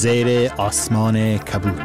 زیر آسمان کبود.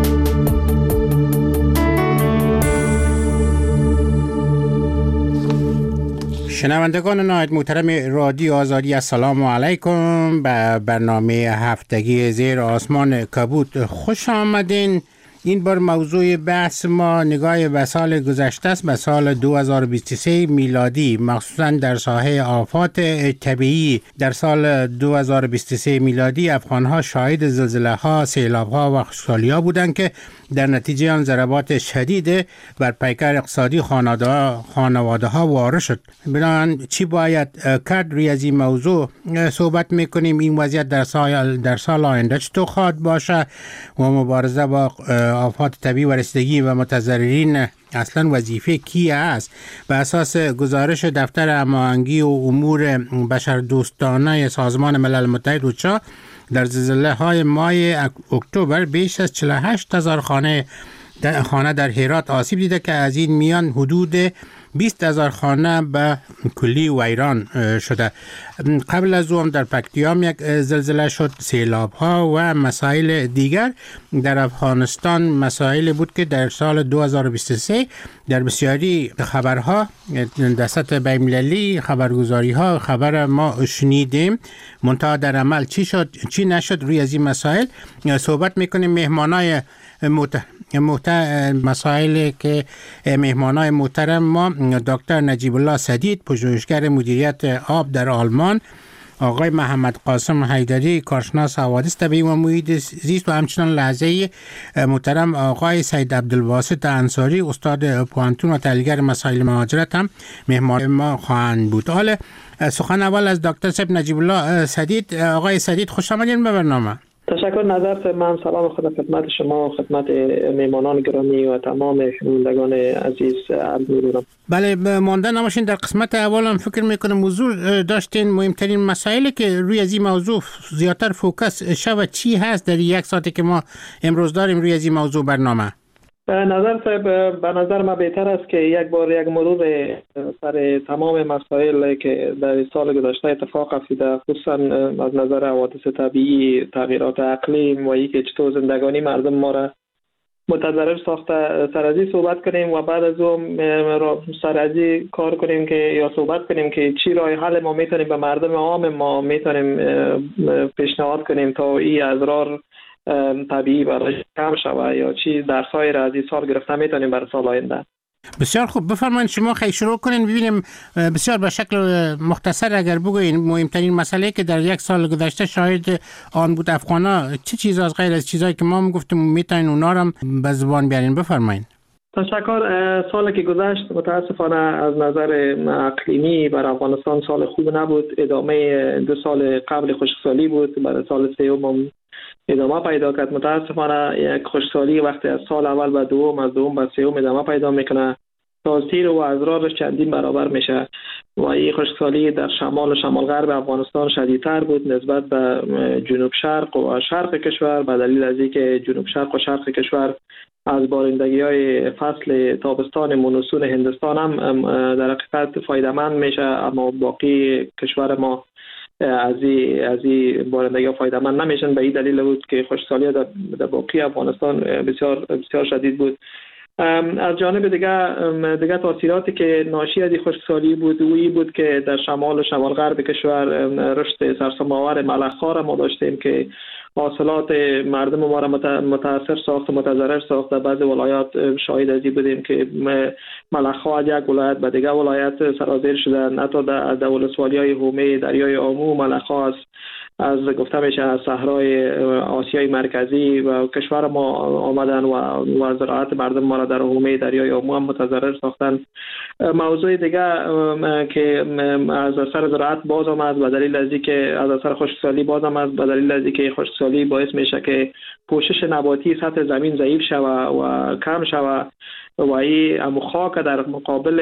شنوندگان نهایت محترم رادیو آزادی، السلام علیکم. به برنامه هفتگی زیر آسمان کبود خوش آمدین. این بار موضوع بحث ما نگاه به سال گذشته است، به سال 2023 میلادی، مخصوصا در ساحه آفات طبیعی. در سال 2023 میلادی افغانها شاهد زلزله ها، سیلاب ها و خشکسالی ها بودند که در نتیجه آن ضربات شدید بر پیکر اقتصادی خانواده ها وارد شد. بنابراین چی باید کرد؟ روی از این موضوع صحبت میکنیم. این وضعیت در سال آینده چطور خواهد باشه و مبارزه با آفات طبیعی و رسیدگی و متضررین اصلا وظیفه کی است؟ به اساس گزارش دفتر هماهنگی و امور بشردوستانه سازمان ملل متحد اوچا، در زلزله های ماه اکتبر بیش از 48,000 خانه در هرات آسیب دیده که از این میان حدود 20,000 خانه به کلی ویران شده. قبل از اون در پکتیام یک زلزله شد. سیلاب ها و مسائل دیگر در افغانستان مسائل بود که در سال 2023 در بسیاری خبرها در سطح بین‌المللی خبرگزاری ها خبر ما شنیدیم، منتها در عمل چی شد چی نشد. روی از این مسائل صحبت میکنیم. مهمانای مسائلی که مهمانای محترم ما دکتر نجیب الله سدید، پژوهشگر مدیریت آب در آلمان، آقای محمد قاسم حیدری، کارشناس حوادث طبیعی و محیط زیست، و همچنان لحظه محترم آقای سید عبدالباسط انصاری، استاد پوانتون و تحلیلگر مسائل مهاجرت هم مهمان ما خواهند بود. حالا سخن اول از دکتر صاحب نجیب الله سدید. آقای سدید خوش آمدین به برنامه. تشکر. نظر من سلام خود خدمت شما و خدمت میهمانان گرامی و تمام شنوندگان عزیز عرض می‌کنم. بله، مانده نباشین. در قسمت اول هم فکر میکنم موضوع داشتین، مهمترین مسائلی که روی از این موضوع زیادتر فوکس شود چی هست در یک ساعتی که ما امروز داریم روی از این موضوع برنامه؟ به نظر ما بهتر است که یک مرور سر تمام مسائل که در سال گذشته اتفاق افتاده، خصوصا از نظر حوادث طبیعی، تغییرات اقلیم و اینکه چطور زندگانی مردم ما را متضرر ساخته، سر از این صحبت کنیم و بعد از اون سر از این کار کنیم که یا صحبت کنیم که چی راه حل ما میتونیم به مردم عام ما میتونیم پیشنهاد کنیم تا این اضرار طبیعی برای کم شود یا چی در سایر از این سال گرفته میتونیم برای سال آینده. بسیار خوب، بفرمایید شما خیلی شروع کنین ببینیم بسیار به شکل مختصر اگر بگوین مهمترین مسئله که در یک سال گذشته شاهد آن بود افغانا چه چیز از غیر از چیزایی که ما میگفتیم میتونین اونا رو به زبان بیارین؟ بفرمایید. تشکر. سالی که گذشت متاسفانه از نظر اقلیمی بر افغانستان سال خوب نبود. ادامه 2 سال قبل خشکسالی بود، بعد سال سوم ادامه پیدا کرد. متاسفانه یک خشکسالی وقتی از سال اول به دوم، از دوم به سوم ادامه پیدا میکنه، تاثیر و اضرارش چندین برابر میشه و این خشکسالی در شمال و شمال غرب افغانستان شدیدتر بود نسبت به جنوب شرق و شرق کشور، به دلیل از اینکه جنوب شرق و شرق کشور از بارندگی‌های فصل تابستان مونسون هندستان هم در حقیقت فایده‌مند میشه، اما باقی کشور ما از این بارندگی ها فایده‌مند نمیشن. به این دلیل بود که خشکسالی در باقی افغانستان بسیار بسیار شدید بود. از جانب دیگه تاثیراتی که ناشی از این خشکسالی بود بود که در شمال و شمال غرب کشور رشد سرسام‌آور ملخ‌ها را ما داشتیم که حاصلات مردم ما را متاثر ساخت و متضرر ساخت. در بعض ولایات شاهد از این بودیم که ملخ‌ها از یک ولایت به دیگر ولایت سرازیر شدن. حتی در ولسوالی‌های هومه، دریای آمو ملخ‌ها از گفته میشه از صحرای آسیای مرکزی و کشور ما آمدن و زراعت مردم ما را در حومه دریای آمو هم متضرر ساختن. موضوع دیگه که از اثر زراعت باز آمد به دلیل از اینکه از اثر خشکسالی باز آمد به دلیل از اینکه خشکسالی باعث میشه که پوشش نباتی سطح زمین ضعیف شود و کم شود و این خاک در مقابل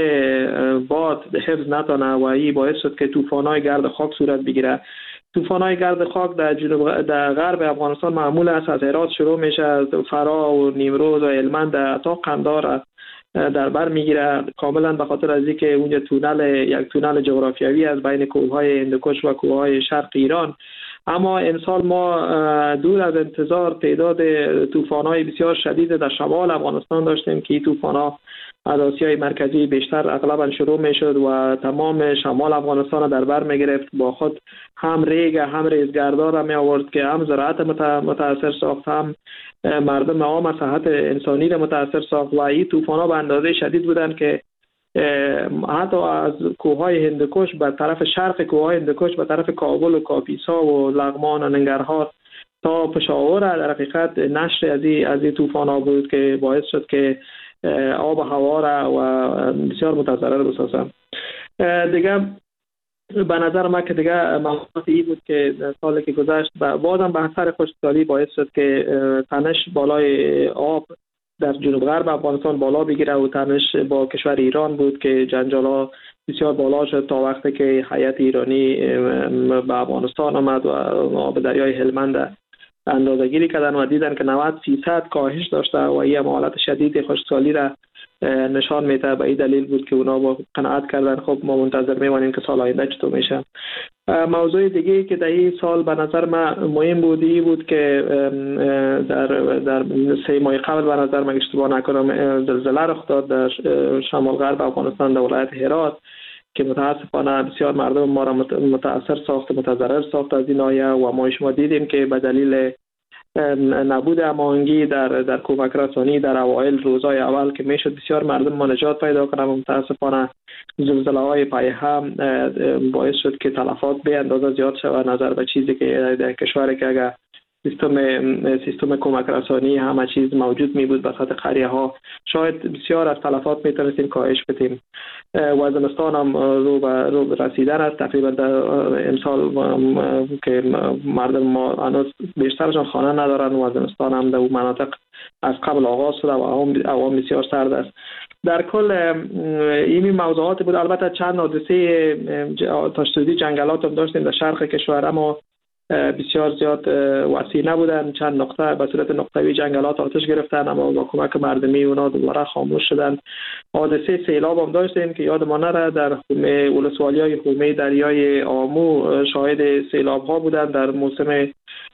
باد حفظ نتونه و این باعث شد که طوفان‌های گرد خاک صورت بگیره. طوفان‌های گرد خاک در غرب افغانستان معمول است. از هرات شروع میشه، از فرا و نیمروز و هلمند تا قندهار در بر میگیره، کاملا به خاطر از اینکه اونجا یک تونل جغرافیایی از بین کوههای هندوکش و کوههای شرق ایران اما امسال ما دور از انتظار تعداد طوفان‌های بسیار شدید در شمال افغانستان داشتیم که این طوفان‌ها از آسیای مرکزی بیشتر اغلبا شروع میشد و تمام شمال افغانستان در بر میگرفت، با خود هم ریگ هم ریزگردها را می آورد که هم زراعت متاثر ساخت، هم مردم عام صحت انسانی را متاثر ساخت. و این طوفان‌ها به اندازه شدید بودند که حتی از کوههای هندوکش به طرف شرق کوههای هندوکش به طرف کابل و کاپیسا و لغمان و ننگرهار تا پشاور در حقیقت نشر از این طوفان‌ها بود که باعث شد که آب و هوا را و بسیار متضرر بسازم. دیگه به نظر من که دیگه موضوعات این بود که سالی که گذشت بازم به اثر خشکسالی باعث شد که تنش بالای آب در جنوب غرب افغانستان بالا بگیره و تنش با کشور ایران بود که جنجال‌ها بسیار بالا شد تا وقتی که هیئت ایرانی به افغانستان آمد و آب دریای هلمند اندازه‌گیری کردن و دیدن که 90% کاهش داشته و یه حالت شدید خشکسالی را نشان میده. به این دلیل بود که اونا با قناعت کردن خب ما منتظر میمانیم که سال آینده چطور میشه. موضوع دیگه که در این سال به نظر من مهم بود که در 3 ماه قبل به نظر من اشتباه نکنم زلزله رخ داد در شمال غرب افغانستان در ولایت هرات که متاسفانه بسیار مردم ما را متاثر ساخت، متضرر ساخت از این ناحیه و ما شما دیدیم که به دلیل نبود هماهنگی در کمک رسانی در اوایل روزهای اول که میشد بسیار مردم ما نجات پیدا کنند، متاسفانه زلزله‌های پای هم باعث شد که تلفات به اندازه زیاد شود. نظر به چیزی که در کشوری که اگر سیستم کمک رسانی همه چیز موجود می بود به سطح قریه ها شاید بسیار از تلفات می تونستیم کاهش بدیم. و زمستان هم رو رسیدن است. تقریبا امسال که مردم ما هنوز بیشترشان خانه ندارن و زمستان هم در اون مناطق از قبل آغاز شده و هوا بسیار سرد است. در کل این موضوعات بود. البته چند حادثه تشدید جنگلات هم داشتیم در شرق کشور، اما بسیار زیاد وسیع نبودن. چند نقطه به صورت نقطه‌ای جنگلات آتش گرفتن اما با کمک مردمی اونا دوباره خاموش شدن. حادثه سیلاب هم داشتیم که یاد ما نره در ولسوالی‌های حومه دریای آمو شاهد سیلاب ها بودن در موسم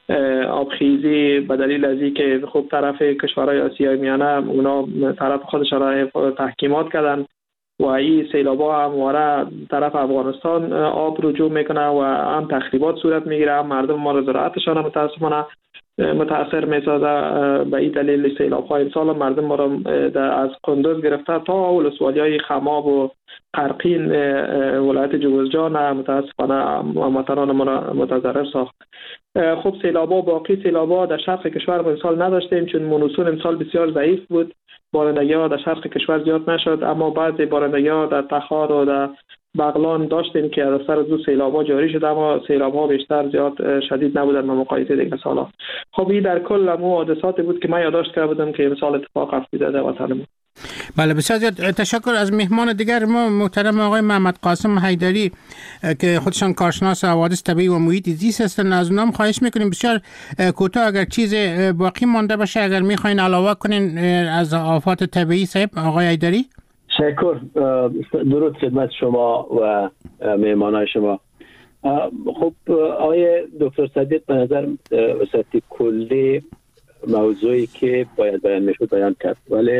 آبخیزی به دلیل از اینکه خب طرف کشورهای آسیای میانه اونا طرف خودشان را تحکیمات کردن و این سیلاب‌ها همواره طرف افغانستان آب رجوع میکنه و هم تخریبات صورت میگیره، هم مردم ما زراعتشان متاسفانه متاثر میسازه. به این دلیل سیلاب‌های امسال مردم ما را از قندوز گرفته تا ولسوالی‌های خماب و قرقین ولایت جوزجان متاسفانه وطنان ما را متضرر ساخت. خب سیلاب‌ها باقی سیلاب‌ها در شرق کشور امسال نداشتیم چون مونسون امسال بسیار ضعیف بود. بارندگی‌ها در شرق کشور زیاد نشد، اما بعضی بارندگی‌ها در تخار و در بغلان داشتیم که از سر دو سیلاب‌ها جاری شد، اما سیلاب‌ها بیشتر زیاد شدید نبودن با مقایسه دیگر سال‌ها. خب این در کل مو حادثاتی بود که من یادداشت کرده بودم که امسال اتفاق افتاده در وطن ما. بله بسیار زیاد تشکر. از مهمان دیگر ما محترم آقای محمد قاسم حیدری که خودشان کارشناس حوادث طبیعی و محیط زیست هستند، از اونام خواهش میکنیم بسیار کوتاه اگر چیز باقی مانده باشه اگر میخواین علاوه کنین از آفات طبیعی. صاحب آقای حیدری. تشکر. درود خدمت شما و مهمانای شما. خب آقای دکتر صدیق به نظر وسط کلی موضوعی که باید بیان میشد بیان کرد، ولی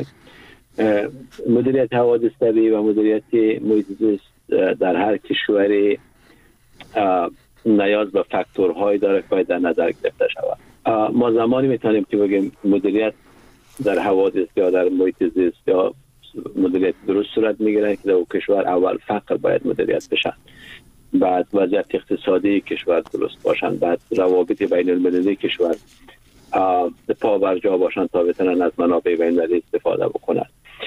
مدیریت حوادث طبیعی و مدیریت محیط زیست در هر کشوری نیاز به فاکتورهایی داره که باید در نظر گرفته شود. ما زمانی میتونیم که بگیم مدیریت در حوادث یا در محیط زیست یا مدیریت درست صورت میگیره که در کشور اول فقر باید مدیریت بشن، بعد وضعیت اقتصادی کشور درست باشن، بعد روابط بین المللی کشور پا بر جا باشن تا بتونن از منابع بین المللی استفاده بکنن.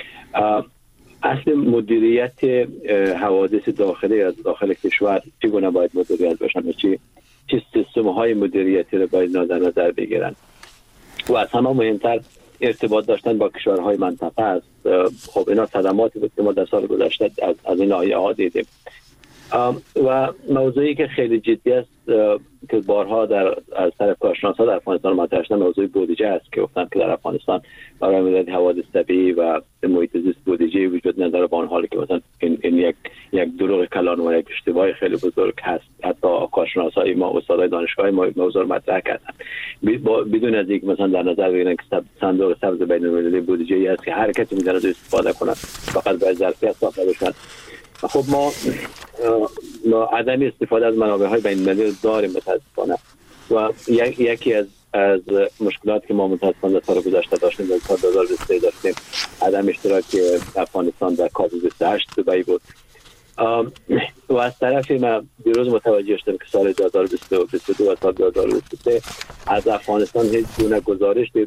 اصل مدیریت حوادث داخلی از داخل کشور چگونه باید مدیریت باشن و چه سیستم های مدیریتی رو باید در نظر بگیرن و از همه مهمتر ارتباط داشتن با کشورهای منطقه است. خب اینا صدماتی بود که ما در سال گذشته از این ناحیه ها دیدیم. و موضوعی که خیلی جدی است که بارها از طرف کارشناسان در افغانستان مطرح شده موضوع بودجه است که گفتن که در افغانستان برای مدیریت حوادث طبیعی و محیط زیست بودجه وجود نداره، با آن حالی که مثلا این یک دروغ کلان و یک اشتباه خیلی بزرگ هست. حتی کارشناسای ما، استادای دانشگاه ما موضوع مطرح کردن بدون از اینکه مثلا در نظر بگیرن که صندوق سبز بین‌المللی بودجه‌ای است که هر کسی می‌تونه استفاده کنه، فقط باید ظرفیت ساخته بشه. خب ما عدم استفاده از منابع‌های بین‌المللی داریم متاسفانه و یکی از مشکلات که ما متاسفانه در سال گذشته داشتیم در سال 2023 داشتیم عدم اشتراک افغانستان در کاپ 28 دبی بود. و از طرفی ما دیروز متوجه شدیم که سال 2022 و سال 2023 از افغانستان هیچ گونه گزارشی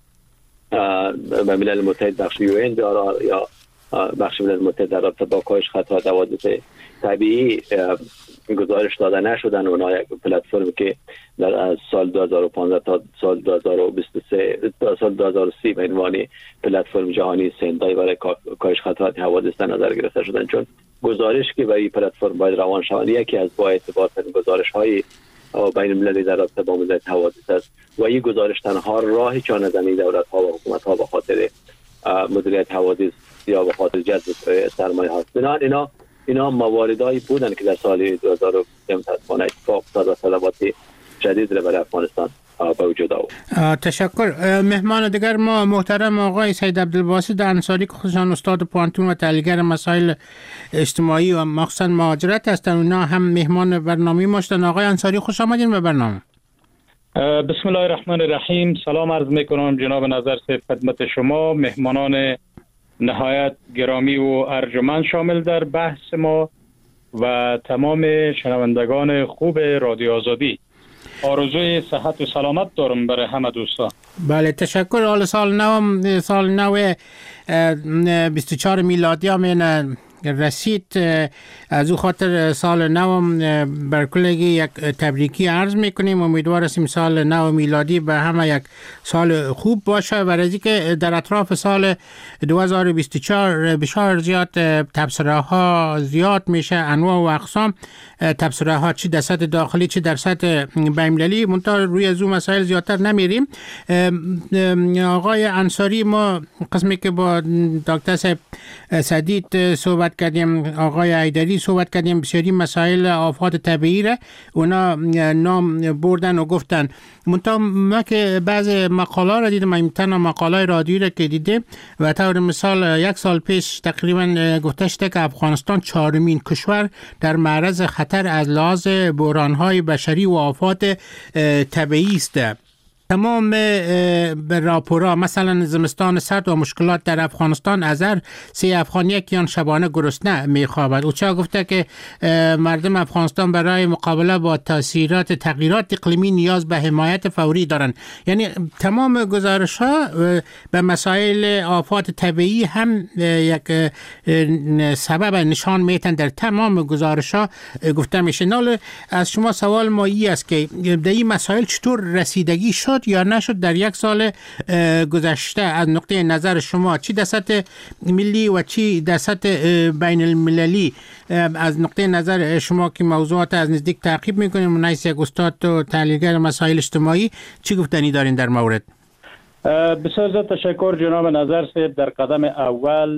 به ملل متحد بخش UN یا بخش ملل متحد در رابطه با کاهش خطرات حوادث طبیعی گزارش داده نشدن. اونا یک پلتفرمی که در سال 2015 تا سال 2023 تا سال 2030 به عنوان پلتفرم جهانی سندای برای کاهش خطرات حوادث در نظر گرفته شدن، چون گزارش که برای پلتفرم باید روان شود یکی از با اعتبار ترین گزارش‌های بین المللی در رابطه با مدیریت حوادث است و این گزارش تنها راه چانه‌زنی دولت‌ها و حکومت‌ها به خاطر مدیریت حوادث یا به خاطر جذب سرمایه هاست. اینا مواردایی بودن که در سال 2013 اتفاق افتاد و صلوات جدید را برای افغانستان به وجود آورد. تشکر. مهمان دیگر ما محترم آقای سید عبدالباسط انصاری که خودشان استاد پانتون و تحلیلگر مسائل اجتماعی و مخصوصا مهاجرت هستند. اونا هم مهمان برنامه ما شدن. آقای انصاری خوش آمدین به برنامه. بسم الله الرحمن الرحیم. سلام عرض میکنم جناب نظر صاحب خدمت شما، مهمانان نهایت گرامی و ارجمند شامل در بحث ما و تمام شنوندگان خوب رادیو آزادی. آرزوی صحت و سلامت دارم برای همه دوستان. بله تشکر. حال سال نو 24 میلادی هم رسید. از او خاطر سال نو بر کلگی یک تبریکی عرض میکنیم. امیدوار هستیم سال نو میلادی به همه یک سال خوب باشه و از اینکه در اطراف سال 2024 بسیار زیاد تبصره ها زیاد میشه، انواع و اقسام تبصره ها، چی در سطح داخلی چی در سطح بین‌المللی. منتها روی از اون مسائل زیادتر نمیریم. آقای انصاری، ما قسمی که با دکتر صاحب سدید صحبت کردیم، آقای ایدری صحبت کردیم، بسیاری مسائل آفات طبیعی را اونا نام بردن و گفتن. منتها ما که بعض مقاله را دیدم، این تنها مقاله رادیویی را که دیدم و طور مثال یک سال پیش تقریبا گفته شده که افغانستان 4مین کشور در معرض خطر از لحاظ بحران‌های بشری و آفات طبیعی است. تمام راپورها مثلا زمستان سرد و مشکلات در افغانستان از هر 3 افغانی یکیان شبانه گرسنه میخوابد. او چه گفته که مردم افغانستان برای مقابله با تاثیرات تغییرات اقلیمی نیاز به حمایت فوری دارند. یعنی تمام گزارش ها به مسائل آفات طبیعی هم یک سبب نشان میتن در تمام گزارش ها گفته میشه. نال از شما سوال ما این است که در این مسائل چطور رسیدگی شد یا نشد در یک سال گذشته از نقطه نظر شما، چی در سطح ملی و چی در سطح بین المللی؟ از نقطه نظر شما که موضوعات از نزدیک تعقیب میکنیم، منیس یک استاد و تحلیلگر مسائل اجتماعی، چی گفتنی دارین در مورد؟ بسیار زیاد تشکر جناب نظر صاحب. در قدم اول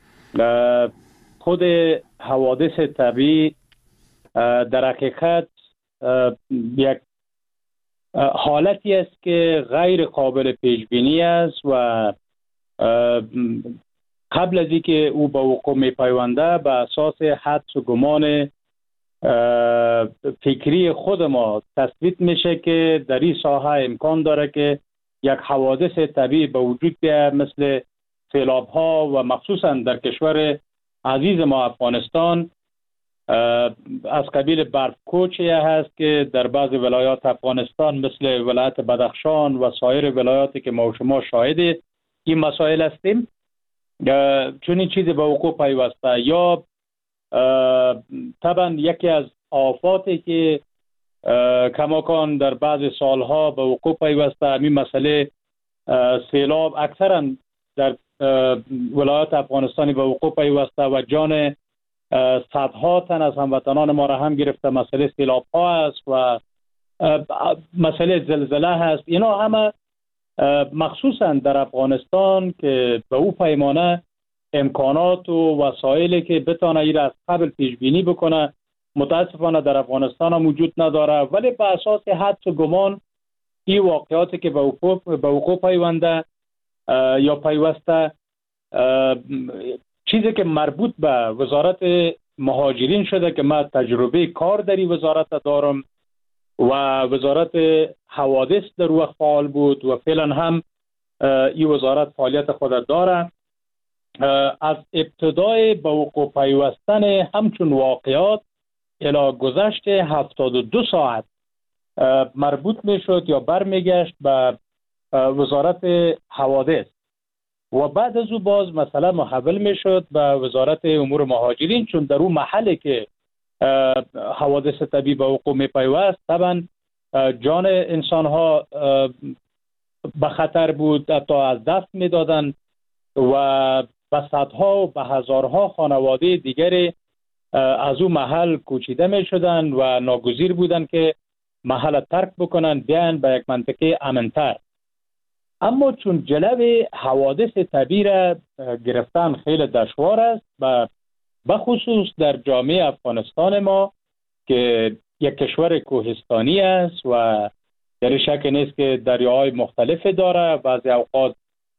خود حوادث طبیعی در حقیقت یک حالتی است که غیر قابل پیش بینی است و قبل از اینکه او به وقوع می پیونده به اساس حدس و گمان فکری خود ما تثبیت میشه که در این ساحه امکان داره که یک حوادث طبیعی به وجود بیاید مثل سیلاب ها و مخصوصا در کشور عزیز ما افغانستان از قبیل برفکوچی هست که در بعض ولایات افغانستان مثل ولایت بدخشان و سایر ولایاتی که ما و شما شاهد این مسائل هستیم چون این چیزی به وقوع پیوسته. یا طبعا یکی از آفاتی که کماکان در بعض سالها به وقوع پیوسته همین مسئله سیلاب اکثرا در ولایات افغانستانی به وقوع پیوسته و جان صدها تن از هموطنان ما را هم گرفته. مسئله سیلاب ها است و مسئله زلزله هست. اینا همه مخصوصا در افغانستان که به او پیمانه امکانات و وسایلی که بتانه این از قبل پیش بینی بکنه متاسفانه در افغانستان هم وجود نداره. ولی به اساس حدس و گمان این واقعاتی که به وقوع پیونده یا پیوسته، چیزی که مربوط به وزارت مهاجرین شده که من تجربه کار در این وزارت دارم و وزارت حوادث در وقت فعال بود و فعلا هم این وزارت فعالیت خود داره. از ابتدای به وقوع پیوستن همچون واقعات الی گذشت 72 ساعت مربوط می شد یا برمیگشت به وزارت حوادث و بعد از او باز مسئله محول می شد به وزارت امور مهاجرین، چون در اون محلی که حوادث طبیعی به وقوع می پیوست طبعا جان انسان ها به خطر بود، حتی از دست می دادن و به صدها و به هزارها خانواده دیگری از اون محل کوچیده می شدن و ناگزیر بودن که محل ترک بکنن بیان به یک منطقه امنتر. اما چون جلو حوادث طبیعی را گرفتن خیلی دشوار است و بخصوص در جامعه افغانستان ما که یک کشور کوهستانی است و در شک نیست که دریاهای مختلف داره، بعضی اوقات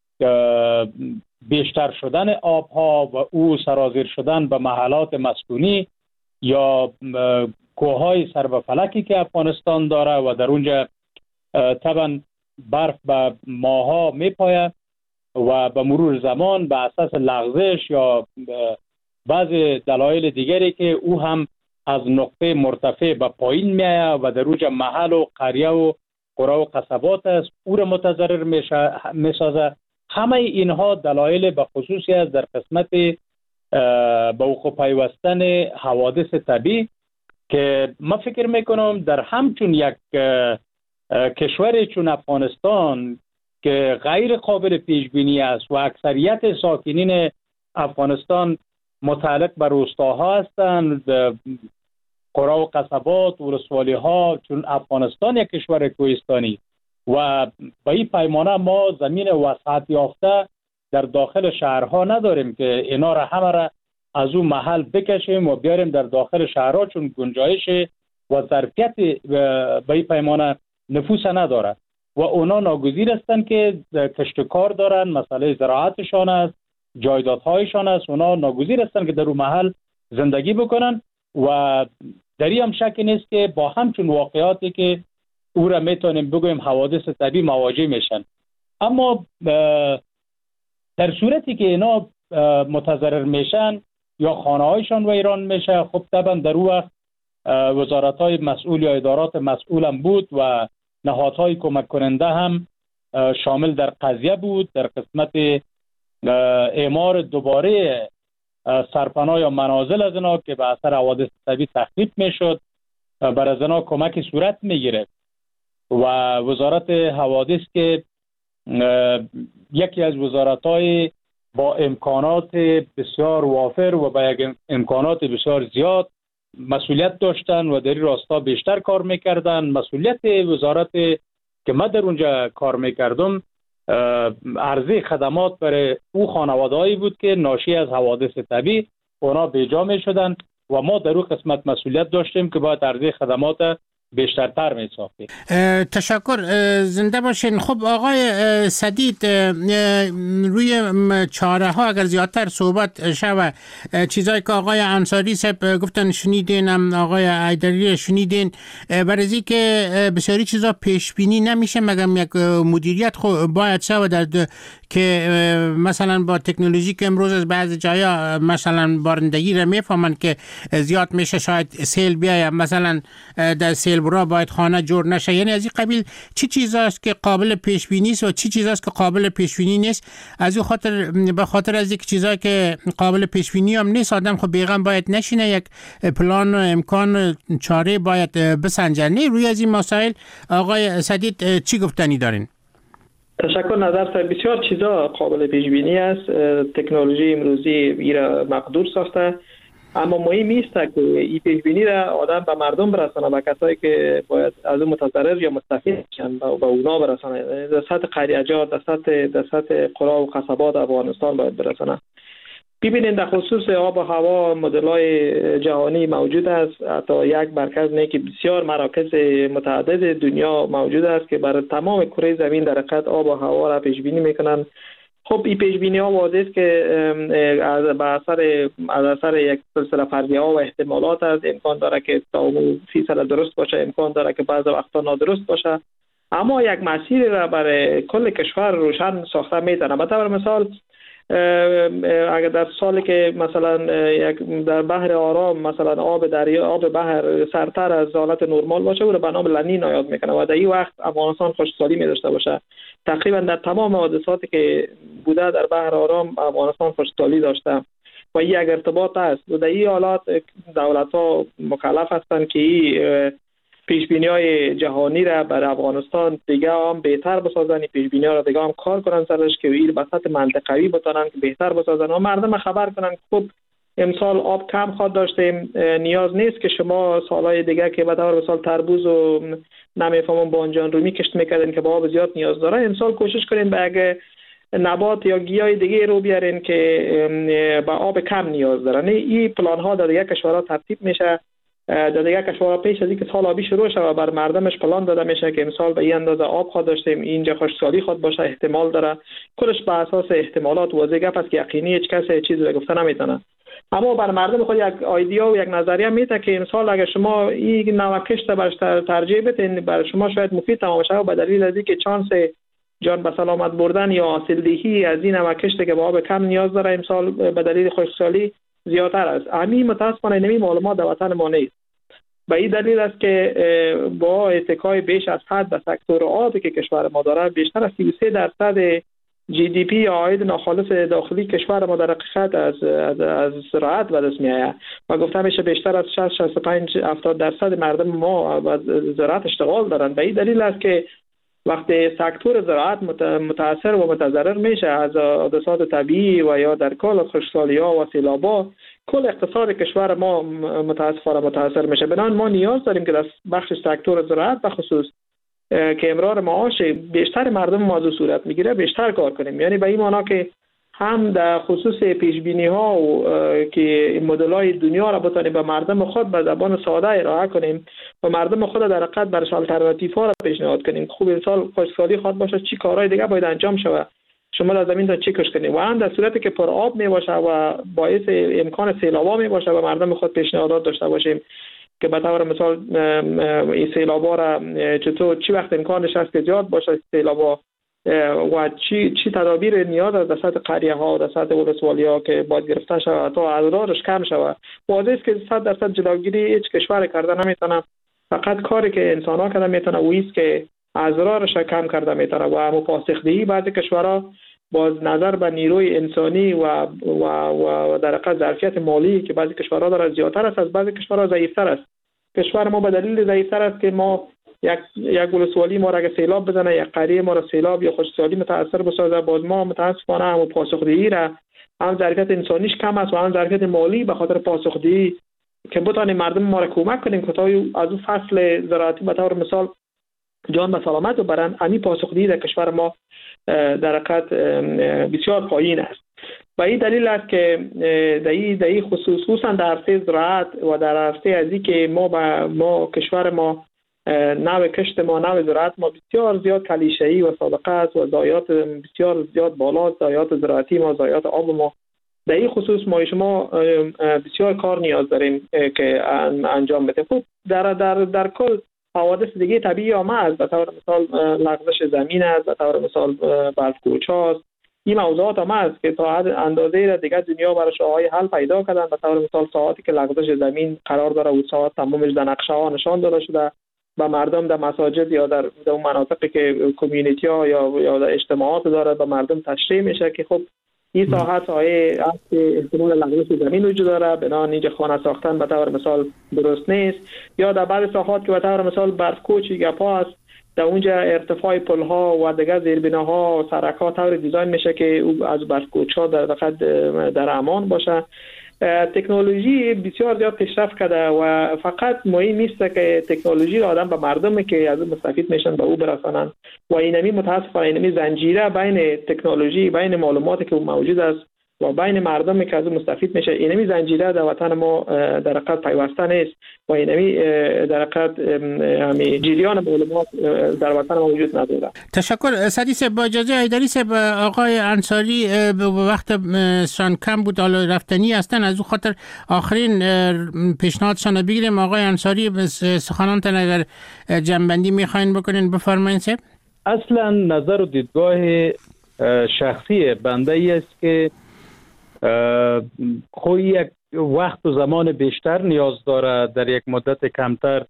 بیشتر شدن آبها و او سرازیر شدن به محلات مسکونی یا کوههای سر به فلکی که افغانستان داره و در اونجا طبعا برف به ماها میپاید و به مرور زمان به اساس لغزش یا بعض دلایل دیگری که او هم از نقطه مرتفع به پایین میآید و در اونجا محل و قریه و قرى و قصبات است، او را متضرر میسازه. همه اینها دلایل به خصوصی است در قسمت به وقوع پیوستن حوادث طبیعی که من فکر میکنم در همچون یک کشور چون افغانستان که غیر قابل پیش بینی است و اکثریت ساکنین افغانستان متعلق به روستاها هستند، قرى و قصبات و ولسوالی ها، چون افغانستان یک کشور کوهستانی و به این پیمانه ما زمین وسعت یافته در داخل شهرها نداریم که اینا را همه را از اون محل بکشیم و بیاریم در داخل شهرها، چون گنجایش و ظرفیت به این پیمانه نفوس نداره و اونا ناگزیر هستند که کشتکار دارن، مسئله زراعتشان است، جایدادهایشان است، اونا ناگزیر هستند که در اون محل زندگی بکنن و در این هم شک نیست که با همچون واقعاتی که او را میتونیم بگویم حوادث طبیعی مواجه میشن. اما در صورتی که اینا متضرر میشن یا خانه هایشان ویران میشه، خب طبعا در اون وقت وزارت های مسئول یا ادارات مسئول هم بود و نهادهای کمک کننده هم شامل در قضیه بود در قسمت اعمار دوباره سرپناه یا منازل از اینا که به اثر حوادث طبیعی تخریب میشد بر از اینا کمک صورت میگیره و وزارت حوادث که یکی از وزارت‌های با امکانات بسیار وافر و با یک امکانات بسیار زیاد مسئولیت داشتن و در این راستا بیشتر کار میکردن. مسئولیت وزارت که من در اونجا کار میکردم عرضه خدمات برای او خانواده‌ای بود که ناشی از حوادث طبیعی اونا بیجا میشدن و ما در اون قسمت مسئولیت داشتیم که باید عرضه خدمات بیشترتر می ساختیم. تشکر، زنده باشین. خب آقای سدید، روی چاره ها اگر زیادتر صحبت شود، چیزایی که آقای انصاری صاحب گفتن شنیدین، هم آقای ایدری شنیدین، برای که بسیاری چیزا پیش بینی نمیشه مگم یک مدیریت باید شود که مثلا با تکنولوژی که امروز از بعضی جایا مثلا بارندگی را میفهمن که زیاد میشه، شاید سیل بیاید، مثلا در سیل برا باید خانه جور نشه. یعنی از این قبیل چی چیزاست که قابل پیش بینی است و چی چیزاست که قابل پیش بینی نیست. از این خاطر به خاطر از یک چیزایی که قابل پیش بینی هم نیست، آدم خب بیغم باید نشینه، یک پلان و امکان چاره باید بسنجنه. روی از این مسائل آقای سدید چی گفتنی دارین؟ تشکر. نظر سر بسیار چیزا قابل پیش بینی است. تکنولوژی امروزی ایرا مقدور ساخته اما مهم نیست که این پیش بینی را آدم به مردم برسانه، به کسایی که باید از اون متضرر یا مستفید شن به اونا برسانه. در سطح قریه‌جات، در سطح قرا و قصبات افغانستان باید برسانه. ببینید در خصوص آب و هوا مدل‌های جهانی موجود است. حتی یک مرکز نه که بسیار مراکز متعدد دنیا موجود است که برای تمام کره زمین در حقیقت آب و هوا را پیش بینی میکنن. خب این پیش بینی ها واضح است که از اثر یک سلسله فرضیه ها و احتمالات است. امکان داره که تا 30% درست باشه، امکان داره که بعضی وقتا نادرست باشه، اما یک مسیر را برای کل کشور روشن ساخته میتونه. به طور مثال اگر در سالی که مثلا در بحر آرام مثلا آب دریا، آب بحر سرتر از حالت نرمال باشه، او را به نام لنینا یاد میکنه و در این وقت افغانستان خشکسالی می داشته باشه. تقریبا در تمام حادثاتی که بوده در بحر آرام افغانستان خشکسالی داشته و این یک ارتباط است. و در این حالات دولت ها مکلف هستند که این پیش بینی های جهانی را برای افغانستان دیگه هم بهتر بسازن، پیش بینی ها را دیگه هم کار کنن سرش که این به سطح منطقوی بتونن که بهتر بسازن و مردم خبر کنن. خب امسال آب کم خواهد داشتیم، نیاز نیست که شما سالهای دیگه که به طور مثال تربوز و نمیفهمم بانجان رومی کشت میکردن که با آب زیاد نیاز داره، امسال کوشش کنین به اگه نبات یا گیاه دیگه رو بیارین که با آب کم نیاز دارن. این پلان ها در دیگه کشورها ترتیب میشه. در دیگه کشورها پیش از اینکه سال آبی شروع شود بر مردمش پلان داده میشه که امسال به این اندازه آب خواهد داشتیم، اینجا خشکسالی خواهد باشه، احتمال داره. کلش بر اساس احتمالات واضح گپ است که یقینی هیچ کس چیزی رو گفته نمیتونه. اما بر مردم خود یک ایده و یک نظریه میده که امسال اگر شما این نوع کشت برش ترجیح بدین، برای شما شاید مفید تمام شه، به دلیل از اینکه چانس جان به سلامت بردن یا حاصلدهی از این نوع کشت که با آب کم نیاز داره امسال به دلیل خشکسالی زیادتر است. همین متاسفانه نمی معلومات در وطن ما نیست. به این دلیل است که با اتکای بیش از حد به سکتور آبی که کشور ما داره، بیشتر از 33% GDP یا عاید ناخالص داخلی کشور ما در حقیقت از زراعت به دست میآید و گفته میشه بیشتر از 60-65-70% مردم ما از زراعت اشتغال دارند. به این دلیل است که وقتی سکتور زراعت متاثر و متضرر میشه از حادثات طبیعی و یا در کل خشکسالی‌ها و سیلاب‌ها، کل اقتصاد کشور ما متاسفانه متاثر میشه. بنابراین ما نیاز داریم که در بخش سکتور زراعت به خصوص که امرار معاش بیشتر مردم موضوع صورت میگیره بیشتر کار کنیم. یعنی به این معنا که هم در خصوص پیش بینی ها و که مدل های دنیا را بتونیم به مردم خود به زبان ساده ارائه کنیم و مردم خود در حقیقت برش آلترناتیو ها را پیشنهاد کنیم. خوب این سال خشکسالی خواهد باشه، چی کارهای دیگه باید انجام شود، شما در زمین تا چی کش کنیم و هم در صورتی که پر آب می باشه و باعث امکان سیلابا می باشه و مردم خود پیشنهادات داشته باشیم که به طور مثال این سیلابا را چطور چی وقت امکانش هست که زیاد باشه سیلابا و چی تدابیر نیاز است در سطح قریه ها و در سطح ولسوالی ها که باید گرفته شود تا اضرارش کم شود. واضح است که 100% جلوگیری هیچ کشور کرده نمیتونه، فقط کاری که انسان ها کرده میتونه و است که اضرارش کم کرده میتونه و مپاسخدهی بعضی کشورها باز نظر به نیروی انسانی و در حقیقت ظرفیت مالی که بعضی کشورها داره زیادتر است، از بعضی کشورها ضعیفتر است. کشور ما به دلیل ضعیفتر است که ما یک ولسوالی ما را اگه سیلاب بزنه، یک قریه ما را سیلاب یا خشکسالی متاثر بسازه، باز ما متاسفانه هم پاسخدهی را هم ظرفیت انسانیش کم است و هم ظرفیت مالی به خاطر پاسخدهی که بتونیم مردم ما را کمک کنیم که تا از اون فصل زراعتی به طور مثال جان به سلامت و برن، امی پاسخدهی در کشور ما در حقیقت بسیار پایین است. و این دلیل است که در این خصوصا در عرصه زراعت و در عرصه ازی که ما کشور ما نوع کشت ما، نوع زراعت ما بسیار زیاد کلیشه‌ای و سابقه است و ضایعات بسیار زیاد بالا، ضایعات زراعتی ما، ضایعات آب ما. در این خصوص ما شما بسیار کار نیاز داریم که انجام بدیم. خب در کل حوادث دیگه طبیعی هم هست، به طور مثال لغزش زمین است، به طور مثال برف‌کوچ است. این موضوعات هم هست که تا حد اندازه‌ای را دیگه دنیا براش راه‌های حل پیدا کردن. به طور مثال ساعتی که لغزش زمین قرار داره و ساعت تمامش در نقشه ها نشان داده شده و مردم در مساجد یا در اون مناطقی که کمیونیتی ها یا در اجتماعات داره به مردم تشریح میشه که خب این ساعت های است که احتمال لغزش زمین وجود داره، بنابراین اینجا خانه ساختن به طور مثال درست نیست. یا در بعض ساحات که به طور مثال برف‌کوچ گپا است، در اونجا ارتفاع پل ها و دیگر زیربناها و سرک ها طور دیزاین میشه که از برف‌کوچ ها در امان باشه. تکنولوژی بسیار زیاد پیشرفت کرده و فقط مهم نیست که تکنولوژی را آدم به مردم که از مستفید میشن به او برسانن و اینمی متاسفانه اینمی زنجیره بین تکنولوژی، بین معلوماتی که موجود است و بین مردم که از مستفید میشه، اینمی زنجیره در وطن ما در حقیقت پیوسته نیست و اینمی در حقیقت همین جریان معلومات در وطن ما وجود نداره. تشکر سعدی صاحب. با اجازه ایدری صاحب، آقای انصاری وقت شان کم بود، حالا رفتنی هستن، از او خاطر آخرین پیشنهادشان بگیریم. آقای انصاری سخنانتان اگر جنبندی میخواین بکنین بفرمایید صاحب. اصلا نظر و دیدگاه شخصی بنده ای است که خود یک وقت و زمان بیشتر نیاز داره، در یک مدت کمتر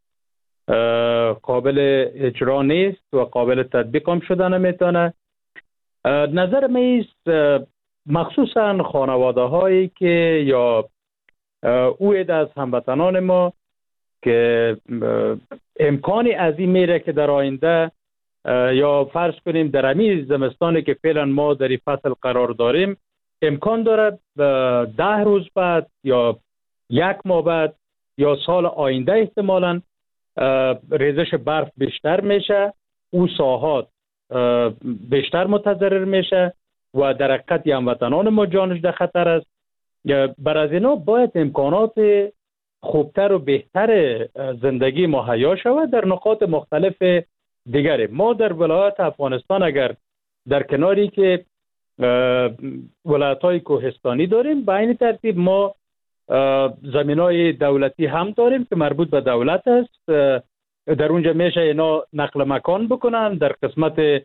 قابل اجرا نیست و قابل تطبیق هم شده نمیتونه. نظر من است مخصوصا خانواده هایی که یا اوید از هموطنان ما که امکانی از این میره که در آینده یا فرض کنیم در همین زمستانی که فعلا ما در این فصل قرار داریم امکان دارد 10 روز بعد یا 1 ماه بعد یا سال آینده احتمالاً ریزش برف بیشتر میشه، او ساحات بیشتر متضرر میشه و در حقیقت هموطنان ما جانش در خطر است. بر از اینا باید امکانات خوبتر و بهتر زندگی مهیا شود در نقاط مختلف دیگری. ما در ولایت افغانستان اگر در کناری که ولایت‌های کوهستانی داریم، به این ترتیب ما زمینای دولتی هم داریم که مربوط به دولت است. در اونجا میشه اینا نقل مکان بکنن، در قسمت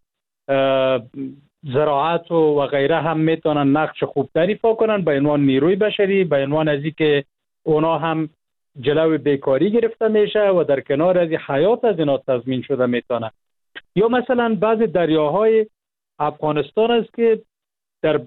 زراعت و غیره هم میتونن نقش خوبتری ایفا کنن به عنوان نیروی بشری، به عنوان از اینکه اونا هم جلوی بیکاری گرفته میشه و در کنار از حیات از اینا تضمین شده میتونه. یا مثلا بعض دریاهای افغانستان است که در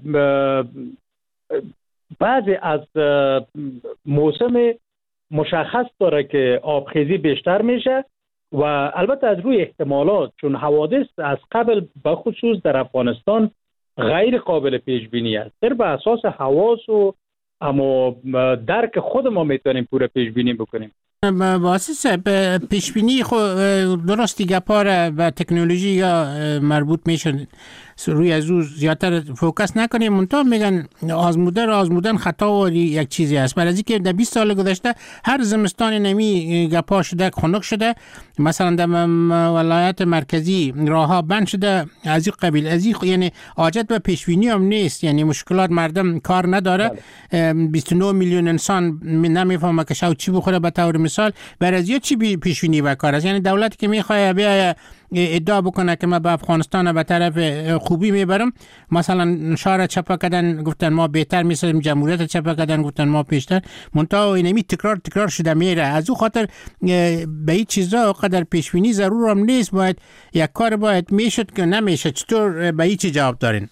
بعضی از موسم مشخص داره که آبخیزی بیشتر میشه و البته از روی احتمالات، چون حوادث از قبل بخصوص در افغانستان غیر قابل پیش بینی است، در به اساس حواس و اما درک خود ما میتونیم پوره پیش بینی بکنیم. واسه پیش بینی خود درستی گپار و تکنولوژی یا مربوط میشن روی از او زیادتر فوکس نکنیم. منتها میگن آزمودن خطا و یک چیزی است. برای از اینکه در 20 سال گذشته هر زمستان نمی گپا شده، خنک شده. مثلا در ولایت مرکزی راهها بند شده از این قبیل، از این یعنی حاجت به پیش بینی هم نیست، یعنی مشکلات مردم کار نداره. 29 میلیون انسان نمیفهمه که شاو چی بخوره به طور مثال. برای از چی پیش بینی بکار است؟ یعنی دولتی که میخواد بیا ادعا بکنه که ما به افغانستان به طرف خوبی میبرم، مثلا شاه چپا کردن گفتن ما بهتر میسازیم، جمهوریت چپا کردن گفتن ما پیشتر، منتها اینمی تکرار شده میره. از او خاطر به این چیزا قدر پیش بینی ضرور هم نیست. باید یک کار باید میشد که نمیشه. چطور به این چی جواب دارین؟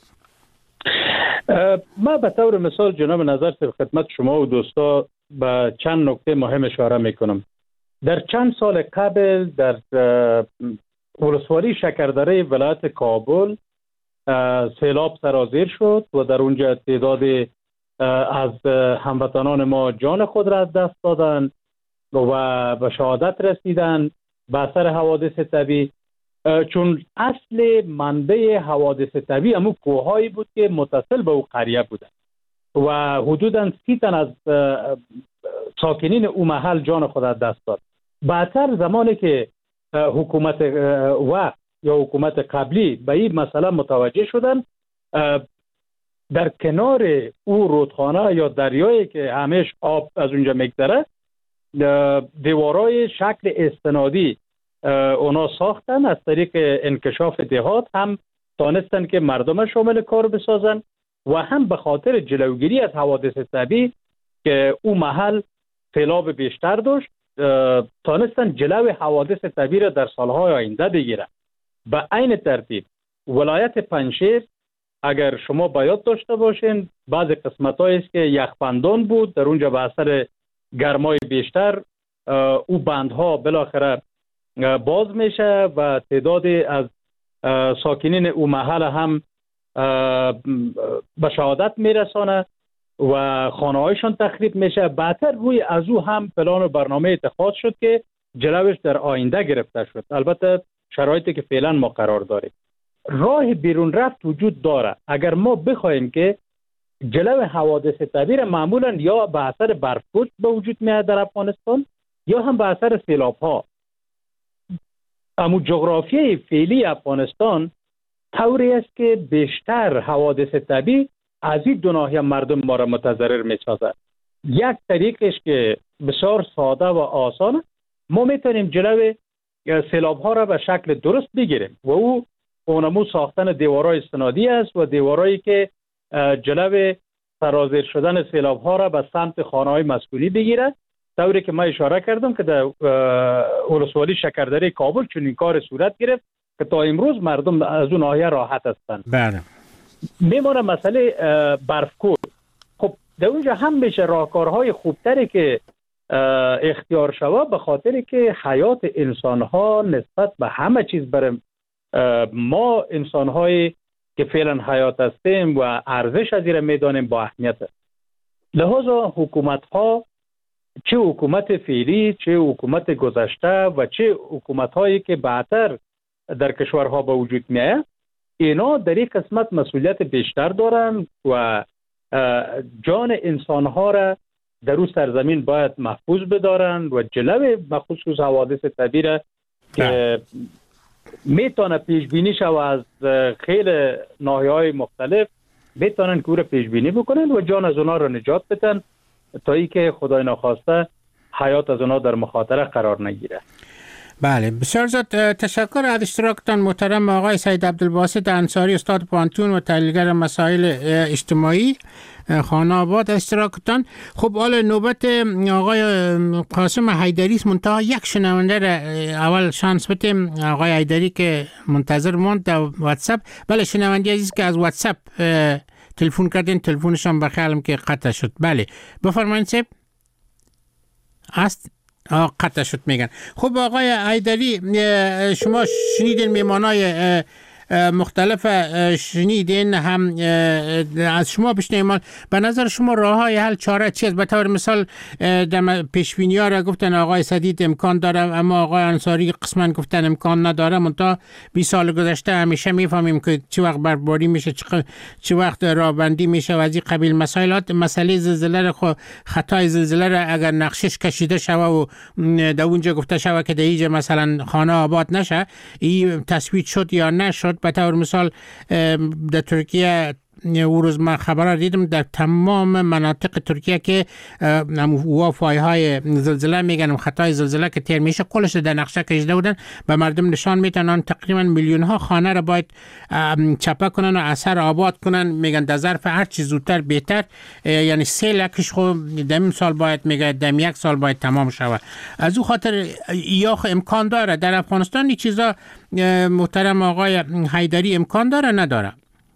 ما به طور مثال جناب نظر خدمت شما و دوستا به چند نکته مهم اشاره میکنم. در چند سال قبل در ولسوالی شکردره ولایت کابل سیلاب سرازیر شد و در اونجا تعداد از هموطنان ما جان خود را از دست دادن و به شهادت رسیدن به اثر حوادث طبیعی. چون اصل منبع حوادث طبیعی همون کوههایی بود که متصل به او قریه بودن و حدوداً 30 تن از ساکنین او محل جان خود از دست داد. بعدتر زمانی که حکومت وقت یا حکومت قبلی به این مسئله متوجه شدن، در کنار او رودخانه یا دریایی که همیش آب از اونجا میگذره دیوارای شکل استنادی اونا ساختن. از طریق انکشاف دهات هم تانستن که مردم شامل کار بسازن و هم به خاطر جلوگیری از حوادث طبیعی که او محل سیلاب بیشتر داشت تانستن جلو حوادث طبیعی را در سالهای آینده بگیرن. به این ترتیب ولایت پنجشیر اگر شما باید داشته باشین بعض قسمت‌هایی است که یخبندان بود، در اونجا به اثر گرمای بیشتر او بندها بالاخره باز میشه و تعداد از ساکنین او محل هم به شهادت میرسانه و خانه‌هایشان تخریب میشه. بعدتر روی از او هم پلان و برنامه اتخاذ شد که جلوش در آینده گرفته شد. البته شرایطی که فعلا ما قرار داریم، راه بیرون رفت وجود داره. اگر ما بخوایم که جلو حوادث طبیعی معمولا یا به اثر برف‌پوش به وجود میاد در افغانستان یا هم به اثر سیلاب‌ها. اما جغرافیای فعلی افغانستان طوری است که بیشتر حوادث طبیعی از این دو ناحیه مردم ما را متضرر می‌سازد. یک طریقش که بسیار ساده و آسانه، ما میتونیم جلو سیلاب‌ها را به شکل درست بگیریم و او اونمو ساختن دیوارهای استنادی است و دیوارهایی که جلو سرازیر شدن سیلاب‌ها را به سمت خانه‌های مسکونی بگیرد. طوری که ما اشاره کردم که در ولسوالی شکردره کابل چون این کار صورت گرفت که تا امروز مردم از اون ناحیه راحت هستند. بله. میمونه مسئله برفکوب. خب در اونجا هم میشه راهکارهای خوبتری که اختیار شود، به خاطر که حیات انسان‌ها نسبت به همه چیز برای ما انسان‌های که فعلا حیات هستیم و ارزش از این میدانیم با اهمیت است. لذا حکومت‌ها، چه حکومت فعلی، چه حکومت گذشته و چه حکومت‌هایی که بعدتر در کشورها به وجود میاد، اینا در این قسمت مسئولیت بیشتر دارن و جان انسان‌ها را در اون سرزمین باید محفوظ بدارن و جلوی بخصوص حوادث طبیعی را که میتونه پیش بینی شود از خیلی ناحیه‌های مختلف، میتونن که او را پیش بینی بکنن و جان از اونا را نجات بدن تا ای که خدای ناخواسته حیات از اونا در مخاطره قرار نگیره. بله، بسیار زیاد تشکر از اشتراکتان محترم آقای سید عبدالباسط انصاری، استاد پانتون و تحلیلگر مسائل اجتماعی خانه آباد اشتراکتان. خب حالا نوبت آقای قاسم حیدری منتها یک شنونده را اول شانس بدیم. آقای حیدری که منتظر موند در واتساپ. بله شنونده عزیز که از واتساپ تلفن کردین، تلفنشان بخیالم که قطع شد. بله بفرمایید صاحب. است قطع شد میگن. خب آقای حیدری شما شنیدین میمانای مختلف شنیدین، هم از شما بشنویم به نظر شما راه های حل چاره چی است؟ به طور مثال پیشبینی ها را گفتن آقای سدید امکان داره، اما آقای انصاری قسما گفتن امکان نداره. منتها 20 سال گذشته همیشه میفهمیم که چه وقت برباری میشه، چه وقت رابندی میشه و از این قبیل مسائلات. مسئله زلزله را خطای زلزله را اگر نقشش کشیده شوه و در اونجا گفته شوه که در اینجا مثلا خانه آباد نشه، این تصویت شد یا نشد. به طور مثال در ترکیه او روز من خبر دیدم در تمام مناطق ترکیه که وافای های زلزله میگن خطای زلزله که تیر میشه کلش در نقشه کشیده بودن، به مردم نشان میتونن تقریبا میلیون ها خانه را باید چپه کنن و اثر آباد کنن. میگن در ظرف هر چیز زودتر بهتر، یعنی سیلکش خود دم سال باید میگه دم یک سال باید تمام شود. از او خاطر یا امکان داره در افغانستان این چیزا محترم آقای حیدری امکان داره نداره؟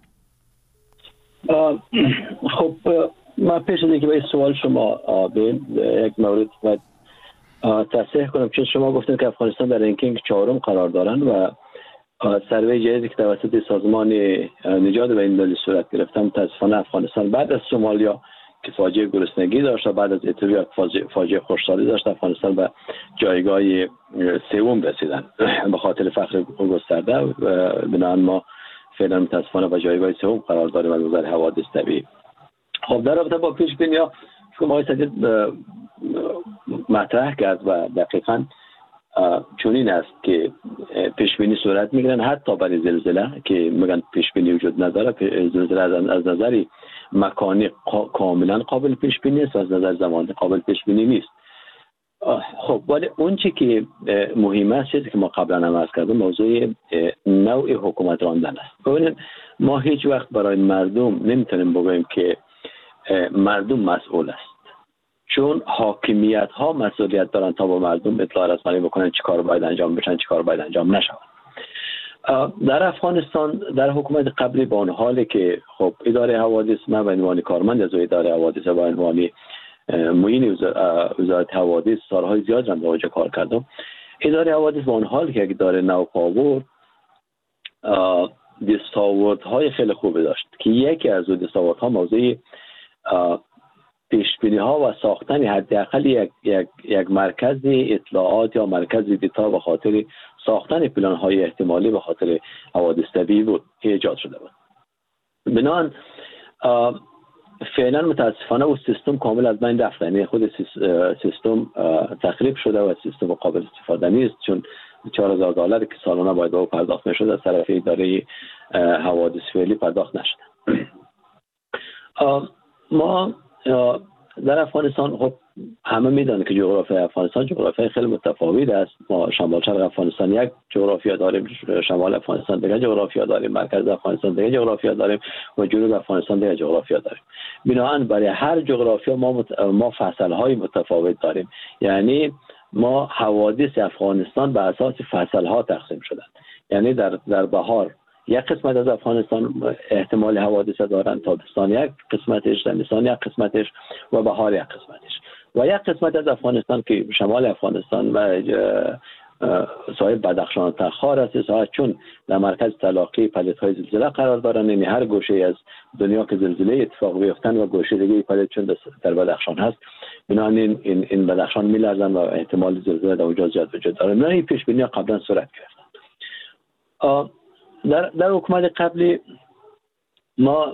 خب من پیش از اینکه به این سوال شما یک مورد باید تصحیح کنم، چون شما گفتید که افغانستان در رنکینگ 4 قرار دارن و سروی جدیدی که توسط سازمان نجات بین‌المللی صورت گرفته متاسفانه افغانستان بعد از سومالیا که فاجعه گرسنگی داشت و بعد از اتیوپیا فاجعه خشکسالی داشت، افغانستان به جایگاه 3 رسیدن به خاطر فقر گسترده و بنابراین ما فعلا متاسفانه با جایگاه 3 قرار داریم از نظر حوادث طبیعی. خب در رابطه با پیش بینی ها که آقای سدید مطرح کرد و دقیقاً چنین است که پیش بینی صورت میگیرن حتی برای زلزله که میگن پیش بینی وجود نداره. زلزله از نظر مکانی کاملا قابل پیش بینی است، از نظر زمانی قابل پیش بینی نیست. خب ولی اون چی که مهم است چیزی که ما قبلا هم عرض کردیم موضوع نوع حکومت راندن است. ببینید ما هیچ وقت برای مردم نمیتونیم بگوییم که مردم مسئول است، چون حاکمیت ها مسئولیت دارن تا با مردم اطلاع رسانی بکنن چی کار باید انجام بشن چی کار باید انجام نشود. در افغانستان در حکومت قبلی با اون حالی که خب اداره حوادث، من به عنوان کارمند از اداره حوادث و به عنوان معین وزارت حوادث سالهای زیاد را در کار کردم، اداره حوادث با اون حال که اداره نوپاور دستاوردهای خیلی خوبی داشت که یکی از دستاوردها موضوع پیشبینی ها و ساختن حداقل یک مرکز اطلاعات یا مرکز دیتا به خاطر ساختن پلان های احتمالی به خاطر حوادث طبیعی بود که ایجاد شده بود. بنابراین فعلا متاسفانه و سیستم کامل از بین رفته، یعنی خود سیستم تخریب شده و سیستم قابل استفاده نیست، چون $4,000 که سالانه باید به پرداخت میشد از طرف اداره حوادث فعلی پرداخت نشده. ما در افغانستان خب همه میدونن که جغرافی افغانستان جغرافی خیلی متفاوت است. ما شمال شرق افغانستان یک جغرافیا داریم، شمال افغانستان دیگه جغرافیا داریم، مرکز افغانستان دیگه جغرافیا داریم و جنوب افغانستان دیگه جغرافیا داریم. بنابراین برای هر جغرافیا ما فصل‌های متفاوت داریم، یعنی ما حوادث افغانستان به اساس فصل‌ها تقسیم شدن. یعنی در بهار یک قسمت از افغانستان احتمال حوادث دارن، تابستان یک قسمتش، زمستان یک قسمتش و بهار یک قسمتش. و یک قسمت از افغانستان که شمال افغانستان و ساحل بدخشان و تخار است، چون در مرکز تلاقی پلیدهای زلزله قرار دارن، یعنی هر گوشه از دنیا که زلزله اتفاق بیفتن و گوشه دیگه پلید چون در بدخشان هست، بنابراین این بدخشان میلرزن و احتمال زلزله در اونجا زیاد وجود داره. نه این پیش بینی قبلا صورت گرفتن. در حکومت قبلی ما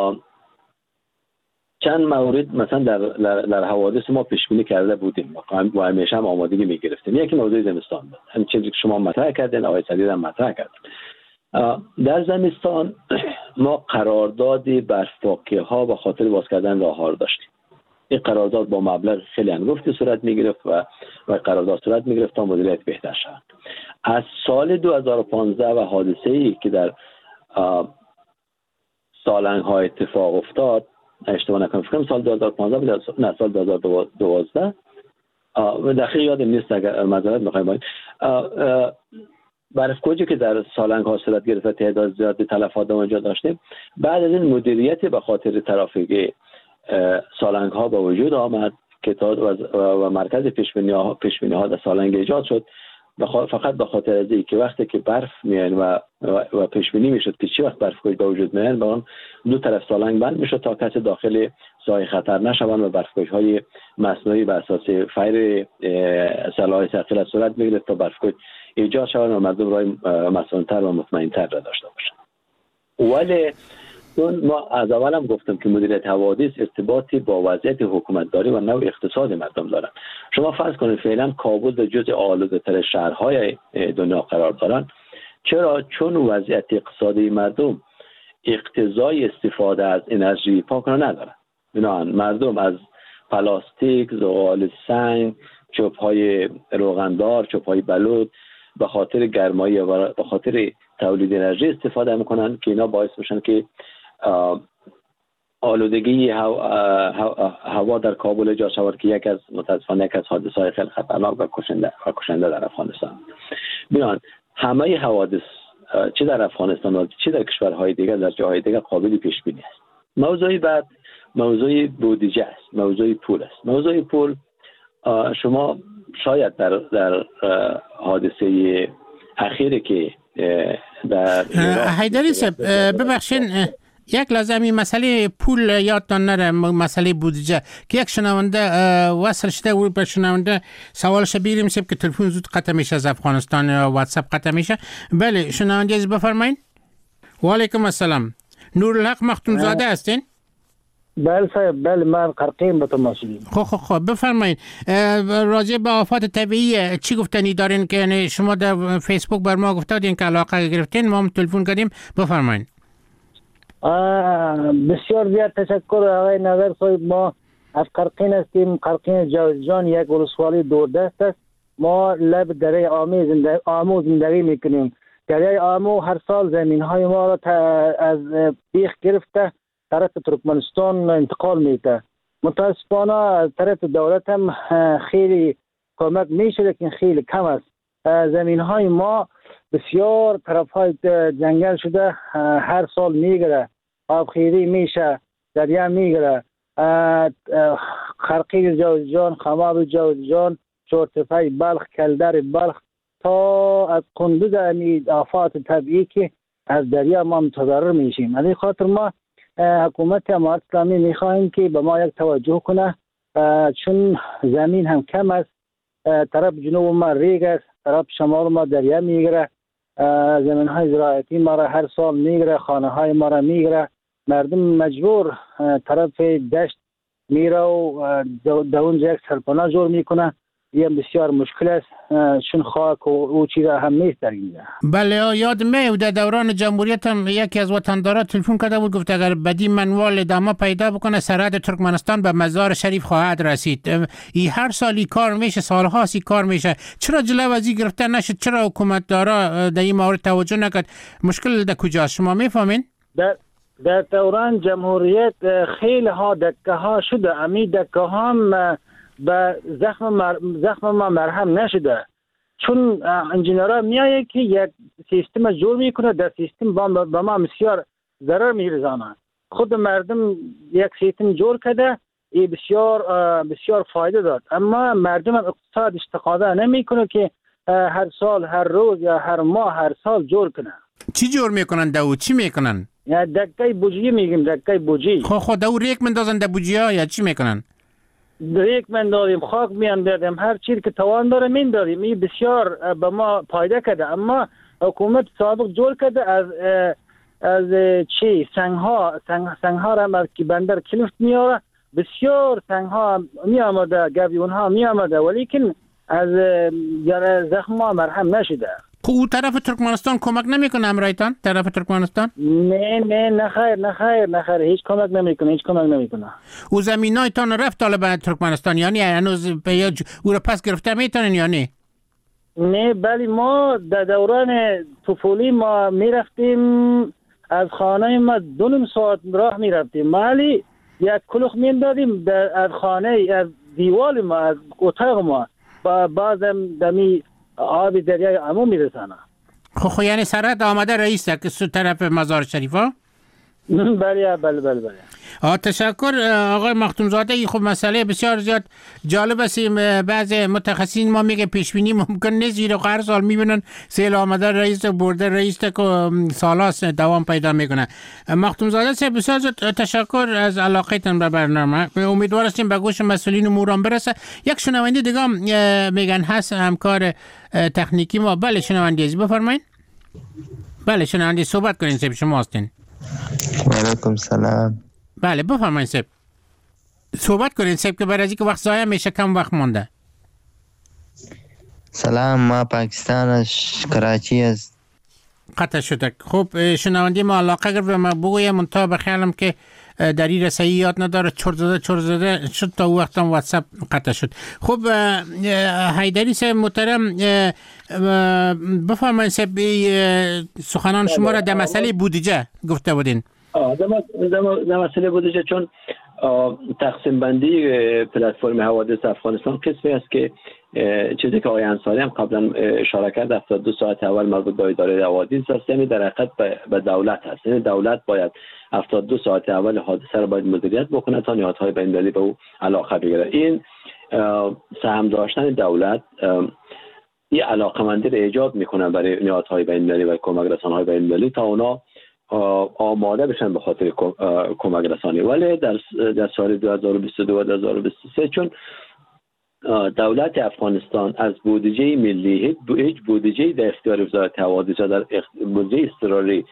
چند مورد مثلا در حوادث ما پیش بینی کرده بودیم و همیشه هم آمادگی میگرفتیم. یکی موضوع زمستان بود، همین چیزی که شما مطرح کردین، آقای سدید هم مطرح کرد. در زمستان ما قرارداد برفپاکی ها به خاطر باز کردن راه ها رو داشتیم. این قرارداد با مبلغ خیلی انگفتی صورت میگرفت و قرارداد صورت میگرفت تا مدیریت بهتر شود. از سال 2015 و حادثه ای که در سالنگ ها اتفاق افتاد، اشتباه نکنم فکرم سال 2015 بود، نه سال 2012 دقیق یادم نیست، اگر معذرت میخوایم. برف‌کوچی که در سالنگ ها صورت گرفت، تعداد زیادی تلفات اونجا داشتیم. بعد از این مدیریت به خاطر ترافیک سالنگ ها با وجود آمد که و مرکز پیشبینی ها در سالنگ ایجاد شد، فقط به خاطر از اینکه وقتی که برف میان و پیش بینی میشد که چی وقت برف‌کوچ به وجود میان، با اون دو طرف سالنگ بند میشد تا کسی داخل ساحل خطر نشوند و برف‌کوچ های مصنوعی بر اساس فایر سلاح ثقیل صورت میگرفت تا برف‌کوچ ایجاد شوند و مردم راه مسئول‌تر و مطمئن‌تر را داشته باشند. ولی چون ما از اول هم گفتم که مدیریت حوادث ارتباطی با وضعیت حکومتداری و نوع اقتصاد مردم دارن. شما فرض کنید فعلا کابل جزء آلوده‌تر شهرهای دنیا قرار دارن. چرا؟ چون وضعیت اقتصادی مردم اقتضای استفاده از انرژی پاک را ندارن. بنابراین مردم از پلاستیک، زغال سنگ، چوب‌های روغندار، چوب‌های بلود به خاطر گرمایی و به خاطر تولید انرژی استفاده میکنن که اینا باعث میشن که آلودگی هوا در کابل ایجاد شود که متاسفانه یک از حادثه‌های خیلی خطرناک و کشنده در افغانستان. بنابراین همه حوادث چه در افغانستان و چه در کشورهای دیگر در جاهای دیگر قابل پیش بینی است. موضوع بعد موضوع بودجه است، موضوع پول است. موضوع پول شما شاید در حادثه اخیری که در حیدری صاحب ببخشین یک لحظه این مسئله پول یادتان نره، مسئله بودجه که یک شنونده وصل شده و به شنونده سوالش بیریم سیب که تلفن زود قطع میشه از افغانستان یا واتساپ قطع میشه. بله شنونده از بفرمایید. و علیکم السلام. نورالحق مختوم زاده هستین؟ بله صاحب، بله من قرقیم به تماشیدیم. خب بفرمایید راجع به آفات طبیعی چی گفتنی دارین که یعنی شما در فیسبوک بر ما گفتادین که علاقه گرفتین، ما هم تلفن کردیم، بفرمایید. بسیار زیاد تشکر آقای نظر صاحب. ما از قرقین هستیم. قرقین جوزجان یک ولسوالی دوردست است. ما لب دره آمو زندگی میکنیم. دره آمو هر سال زمین های ما را از بیخ گرفته طرف ترکمنستان انتقال میده. متاسفانه از طرف دولت هم خیلی کمک میشه لیکن خیلی کم است. زمین های ما بسیار طرف های جنگل شده، هر سال میگره، آبخیری میشه، دریا میگره. خرقی جوزجان، خماب جوزجان، چورتفای بلخ، کلدر بلخ تا از قندوز آفات طبیعی که از دریا ما متضرر میشیم. از این خاطر ما حکومت امارات اسلامی میخواهیم که به ما یک توجه کنه، چون زمین هم کم است. طرف جنوب ما ریگ است، طرف شمال ما دریا میگیره، زمین های زراعتی ما را هر سال میگیره، خانه های ما را میگیره. مردم مجبور طرف دشت میره و در اونجا یک سرپناه جور میکنه. یه بسیار مشکل است، چون خاک و او چیزا هم نیست در اینجا. بله، یاد در دوران جمهوریت هم یکی از وطندارا تلفن کرده بود، گفت اگر بدی منوال ادامه پیدا بکنه سرحد ترکمنستان به مزار شریف خواهد رسید. این هر سالی کار میشه، سالهاست کار میشه. چرا جلو از این گرفته نشد؟ چرا حکومت دارا در این مورد توجه نکرد؟ مشکل در کجاست شما میفهمین؟ در دوران جمهوریت خیلی ها دکه ها شده، امی دکه هم به زخم ما مرهم نشده، چون انجینرها میایه که یک سیستم جور میکنه، در سیستم به ما بسیار ضرر میرسانه. خود مردم یک سیستم جور کرده، این بسیار فایده داد، اما مردم اقتصاد استفاده نمیکنه که هر سال، هر روز یا هر ماه، هر سال جور کنه. چی جور میکنن داو؟ چی میکنن؟ یا دکه بوجی میگیم، دکه بوجی. خود داو ریک مندازن در بوجی ها یا چی میکنن؟ ریک مندازیم، خاک میاندازیم، هر چیزی که توان داره میندازیم. این بسیار به ما فایده کرده، اما حکومت سابق جور کرده از چی سنگها را که بندر کلفت میاره، بسیار سنگها میامده، گویون ها میامده، ولیکن از زخم ما مرهم نشده. او طرف ترکمنستان کمک نمیکنه امرایتان؟ طرف ترکمنستان؟ نه نخیر، هیچ کمک نمیکنه. او زمینایتان رفت طالب ترکمنستان، یعنی هنوز او را پس گرفته میتونن یا نه؟ نه بلی، ما در دوران طفولی ما میرفتیم از خانه ما 2.5 ساعت راه میرفتیم، مالی یک کلوخ میندادیم از خانه، از دیوال ما، از اتاق ما، بعضم دمی آب دریای عمو میرسانه. خب یعنی سرحد آمده رئیس که طرف مزار شریف ها؟ بله. تشکر آقای مختومزاده. خب مسئله بسیار زیاد جالب است. بعض متخصصین ما میگه پیش بینی ممکن نیست، زیرا هر سال میبینن سیل آمده رئیس برده رئیس که سالاست دوام پیدا میکنه. مختومزاده صاحب بسیار زیاد تشکر از علاقتون به برنامه. امیدوار هستیم به گوش مسئولین اموران برسه. یک شنونده دیگه میگن هست همکار تکنیکی ما. بله شنونده عزیز بفرمایید. بله شنونده صحبت کنین صاحب، شما هستین. وعلیکم سلام. بله بفرمایید صاحب، صحبت کنین صاحب که برای اینکه وقت ضایع میشه، کم وقت مونده. سلام، ما پاکستان از کراچی است. قطع شده. خب شنونده ما علاقه گرفت و ما بگویم منتها بخیالم که در این رسایی یاد نداره، چور زده شد تا وقت هم واتساپ قطع شد. خب حیدری صاحب محترم بفرمایید صاحب، سخنان شما را در مسئله بودجه گفته بودین. در مسئله بودجه، چون تقسیم بندی پلتفرم حوادث افغانستان قسمی است که چیزی که آقای انصاری هم قبلا اشاره کرد 72 ساعت اول مربوط به اداره حوادث است، یعنی در حقیقت به دولت هست. یعنی دولت باید 72 ساعت اول حادثه را باید مدیریت بکنه تا نهادهای بین‌المللی به او علاقه بگیره. این سهم داشتن دولت این علاقه‌مندی را ایجاد میکنه برای نهادهای بین‌المللی و کمک رسانه‌های بین‌المللی تا اونا آماده بشن به خاطر کمک رسانی. ولی در سال 2022 و 2023 چون دولت افغانستان از بودجه ملی هیچ بودجه در اختیار وزارت حوادث یا در بودجه اضطراری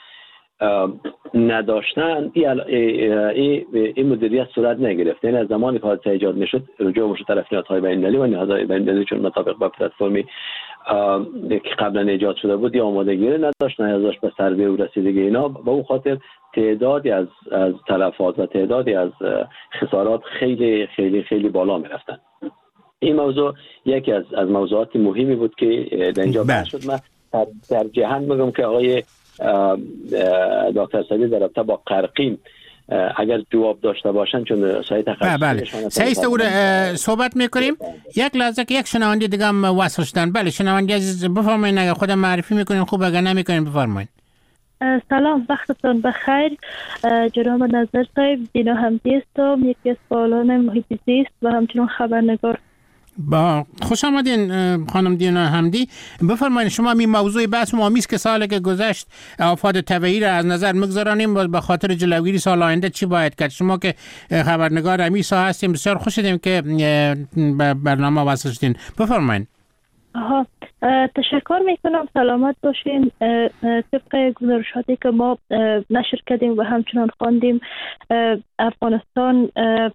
نداشتن، این مدیریت صورت نگرفت. یعنی از زمانی که حادثه ایجاد میشد رجوع میشد طرف نهادهای بین‌المللی و نهادهای بین‌المللی چون مطابق با پلتفرمی که قبلا ایجاد شده بود یا آمادگی نداشت، نیازش به سروی و رسیدگی اینا، به اون خاطر تعدادی از تلفات و تعدادی از خسارات خیلی خیلی خیلی بالا میرفتن. این موضوع یکی از موضوعات مهمی بود که در اینجا بحث شد. من در جهان میگم که آقای دکتر سعیدی در رابطه با قرقین اگر جواب داشته باشن، چون سایت تخصصیشون سعید او صحبت میکنیم. یک لحظه که یک شنونده دیگه هم وصل شدن. بله شنونده عزیز بفرمایید، اگر خودم معرفی میکنین خوب، اگر نمیکنین بفرمایید. سلام، وقتتون بخیر جناب نظر صاحب. دینا همتی هستم، یکی از فعالان محیط زیست و همچنین خبرنگار. با خوش آمدین خانم دینا حمدی. بفرمایید شما می موضوع بحث ما است که سالی که گذشت آفات طبیعی را از نظر میگذارانیم و به خاطر جلوگیری سال آینده چی باید کرد. شما که خبرنگار امیسا هستیم بسیار خوش شدیم که به برنامه وصل شدین. بفرمایید. تشکر میکنم. سلامت باشین. طبق گزارشاتی که ما نشر کردیم و همچنان خواندیم، افغانستان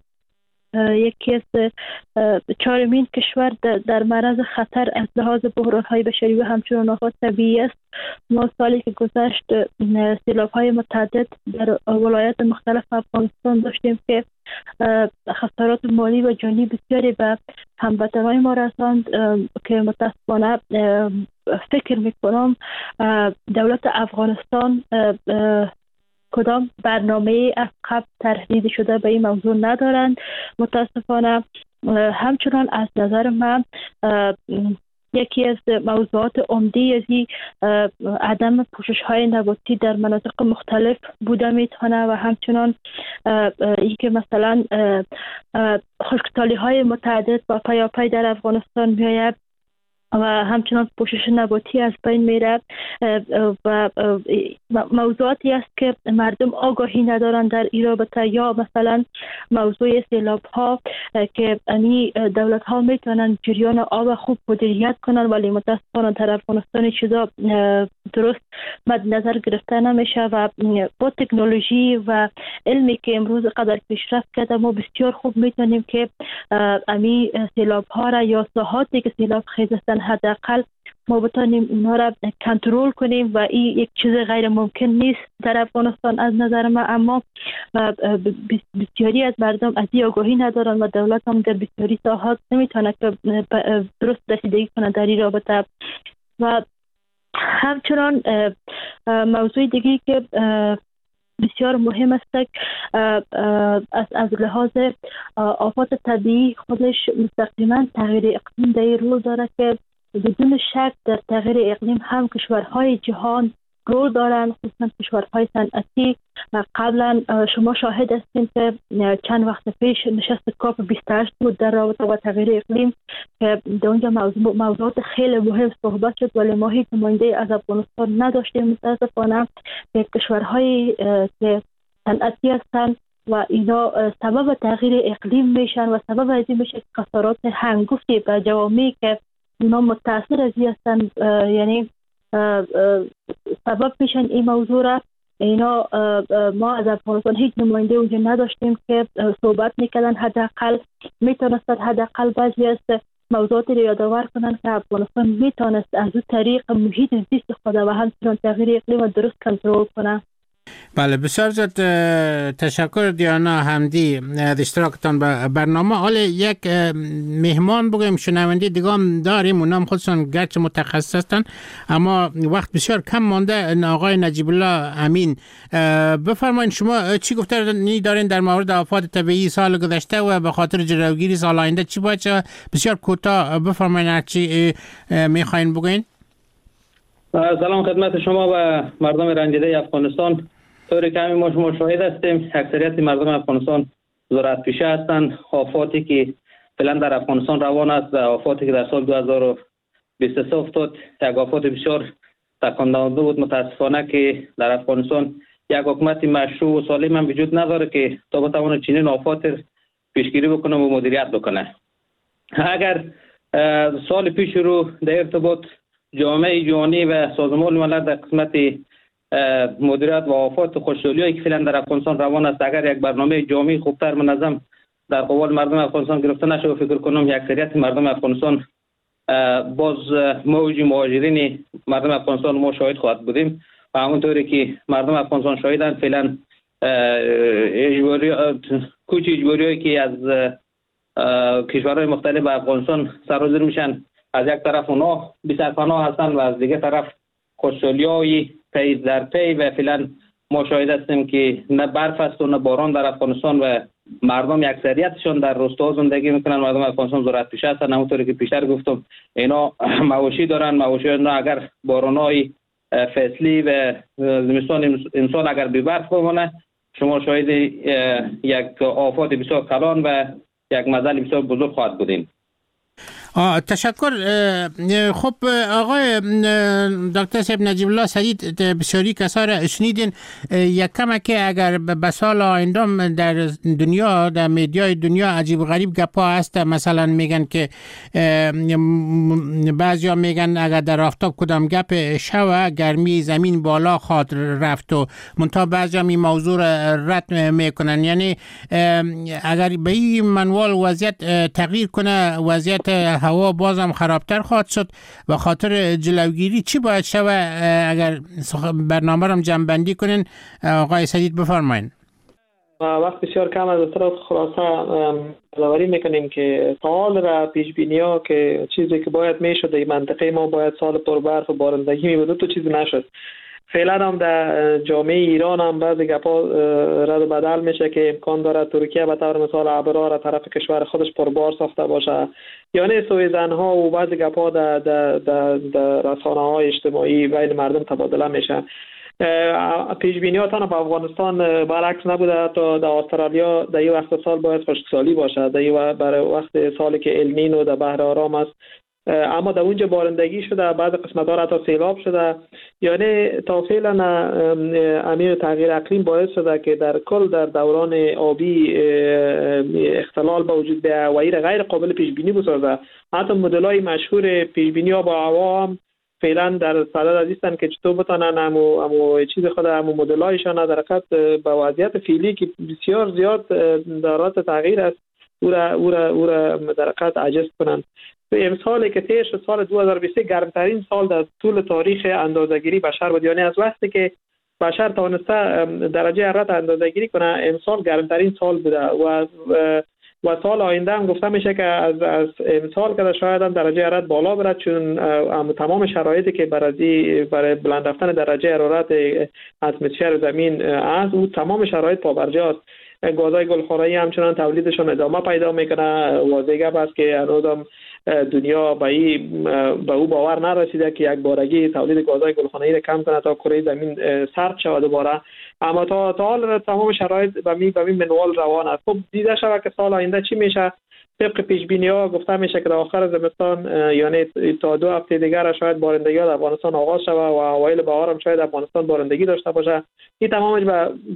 یکی از چهارمین کشور در معرض خطر از لحاظ بحران‌های بشری و همچنان آفات طبیعی است. ما سالی که گذشت سیلاب‌های متعدد در ولایات مختلف افغانستان داشتیم که خسارات مالی و جانی بسیاری به هموطنان ما رساند که متاسفانه فکر میکنم دولت افغانستان کدام برنامه از قبل طرح شده به این موضوع ندارند. متاسفانه همچنان از نظر من یکی از موضوعات عمده از عدم پوشش‌های نباتی در مناطق مختلف بوده میتونه و همچنان اینکه مثلا خشکسالی‌های متعدد با پیاپی در افغانستان میآید و همچنان پوشش نباتی از بین میره و موضوعاتی است که مردم آگاهی ندارند در این رابطه، یا مثلا موضوع سیلاب ها که دولت ها میتونن جریان آب خوب مدیریت کنن، ولی متاسفانه در افغانستان چیزا درست مد نظر گرفته نمیشه و با تکنولوژی و علمی که امروز قدر پیشرفت کرده ما بسیار خوب میتونیم که سیلاب ها را یا ساحاتی که سیلاب خیز هستند حداقل ما بتانیم اونها را کنترل کنیم و این یک چیز غیر ممکن نیست در افغانستان از نظر من، اما بسیاری از مردم از این آگاهی ندارن و دولت هم در بسیاری ساحات نمیتونه که درست رسیدگی کنه در این رابطه. و همچنان موضوع دیگه که بسیار مهم است از لحاظ آفات طبیعی خودش مستقیما تغییر اقلیم در رول داره که بدون شک در تغییر اقلیم هم کشورهای جهان رول دارند، خصوصا کشورهای صنعتی. قبلا شما شاهد هستیم که چند وقت پیش نشست کاپ 28 بود در رابطه با تغییر اقلیم که در اونجا موضوعات خیلی مهم صحبت شد، ولی ما هیچ نماینده از افغانستان نداشتیم متاسفانه. کشورهای که صنعتی هستند و اینا سبب تغییر اقلیم میشن و سبب از این میشه خسارات هنگفتی به جوامعی که اونا متاثر از این هستند، یعنی سبب میشن این موضوع را. اینا ما از افغانستان هیچ نماینده اونجا نداشتیم که صحبت میکردن، حداقل میتونستن حداقل بعضی از موضوعاتی رو یادآور کنن که افغانستان میتونست از اون طریق محیط زیست خود و همچنان تغییر اقلیم و درست کنترل کنه. بله بسیار زیاد تشکر دیانا حمدی از اشتراکتان به برنامه. حالا یک مهمان بگویم شنونده دیگه هم داریم، اونام خودشون گرچه متخصص هستن اما وقت بسیار کم مانده. آقای نجیب الله امین، بفرمایید شما چی گفته دارین در مورد آفات طبیعی سال گذشته و به خاطر جلوگیری سال آینده چی باید؟ بسیار کوتاه بفرمایید چی میخواین بگوین. سلام خدمت شما و مردم رنجیده افغانستان. طوری که ما شما شاهد هستیم اکثریت مردم افغانستان ذرت پیشه هستند. آفاتی که فعلا در افغانستان روان است و آفاتی که در سال 2023 افتاد یک آفات بسیار تکان دهنده بود. متاسفانه که در افغانستان یک حکومت مشروع و سالم هم وجود نداره که تا بتواند چنین آفات پیشگیری بکنه و مدیریت بکنه. اگر سال پیش رو در ارتباط جامعه جهانی و سازمان ملل در قسمت مدیریت و آفات خشکسالی‌هایی که فعلا در افغانستان روان است اگر یک برنامه جامعی خوبتر منظم در قبال مردم افغانستان گرفته نشه و فکر کنم یک اکثریت مردم افغانستان باز موج مهاجرین مردم افغانستان ما شاهد خواهد بودیم و همونطوری که مردم افغانستان شاهدند فعلا کوچ اجباری‌هایی که از کشورهای مختلف افغانستان سرازیر میشن، از یک طرف اونا بی سرپناه هستن و از دیگه طرف خشکسالی‌های پی در پی و فعلا ما شاهد هستیم که نه برف است و نه باران در افغانستان و مردم اکثریتشون در روستاها زندگی میکنن. مردم افغانستان ذرت پیشه هستن، همونطوری که پیشتر گفتم اینا مواشی دارن. مواشی اینا اگر باران‌های فصلی و زمستان امسال اگر بی برف بمونه شما شاهد یک آفات بسیار کلان و یک مزل بسیار بزرگ خواهد بودیم. تشکر. خب آقای دکتر صاحب نجیب الله سدید، بسیاری کسا را شنیدین. یک کمه که اگر به سال آینده در دنیا، در میدیای دنیا عجیب و غریب گپا هست، مثلا میگن که بعضیا میگن اگر در آفتاب کدام گپ شوه گرمی زمین بالا خواهد رفت و منتها بعضیا می موضوع رد میکنن. یعنی اگر به این منوال وضعیت تغییر کنه، وضعیت هوا بازم خرابتر خواهد شد. و خاطر جلوگیری چی باید شوه؟ اگر برنامه رو جمع بندی کنین آقای سدید بفرمایین. وقت بسیار کم از طرف خلاصه علاوه میکنیم که سال را پیش بینی ها که چیزی که باید میشد در منطقه ما باید سال پربرف و بارندگی میبود تو چیزی نشد. فعلا هم در جامعه ایران هم بعضی گپا رد و بدل میشه که امکان داره ترکیه به طور مثال ابرها را طرف کشور خودش پربار ساخته باشه، یعنی سویزن ها و بعضی گپا در رسانه های اجتماعی بین مردم تبادله میشه. پیش بینی ها تنها به افغانستان برعکس نبوده. تا در استرالیا در این وقت سال باید خشکسالی باشه، در برای وقت سالی که النینو در بحر آرام است، اما در اونجا بارندگی شده، بعض قسمت ها حتی سیلاب شده. یعنی تا فعلا امیر تغییر اقلیم باعث شده که در کل در دوران آبی اختلال به وجود بیاید و این غیر قابل پیش بینی بسازه. حتی مدل های مشهور پیش بینی ها با هوا هم فعلا در صدد هستند که چطور بتونن همو چیز خود همو مدل هایشان در حقیقت با وضعیت فعلی که بسیار زیاد در حالت تغییر است او را در حقیقت عجز کنند. امسالی که تیر شد سال 2023 گرمترین سال در طول تاریخ اندازه‌گیری بشر بود. یعنی از وقتی که بشر توانسته درجه حرارت اندازه‌گیری کنه امسال گرمترین سال بوده و سال آینده هم گفته میشه که از امسال که شاید هم درجه حرارت بالا برد، چون تمام شرایطی که برای بلند رفتن درجه حرارت اتمسفر زمین است او تمام شرایط پابرجا است. گازهای گلخانه‌ای همچنان تولیدشون ادامه پیدا میکنه. واضح گپ است که هنوزم دنیا به او باور نرسیده که یک بارگی تولید گازهای گلخانه‌ای را کم کنه تا کره زمین سرد شود دوباره. اما تا حال تمام شرایط به این منوال روان است. خب دیده شود که سال آینده چی میشه. طبق پیش بینی ها گفته میشه که در آخر زمستان، یعنی تا 2 هفته دیگر شاید بارندگی در افغانستان آغاز شود و اوایل بهار هم شاید افغانستان بارندگی داشته باشه. این تمامش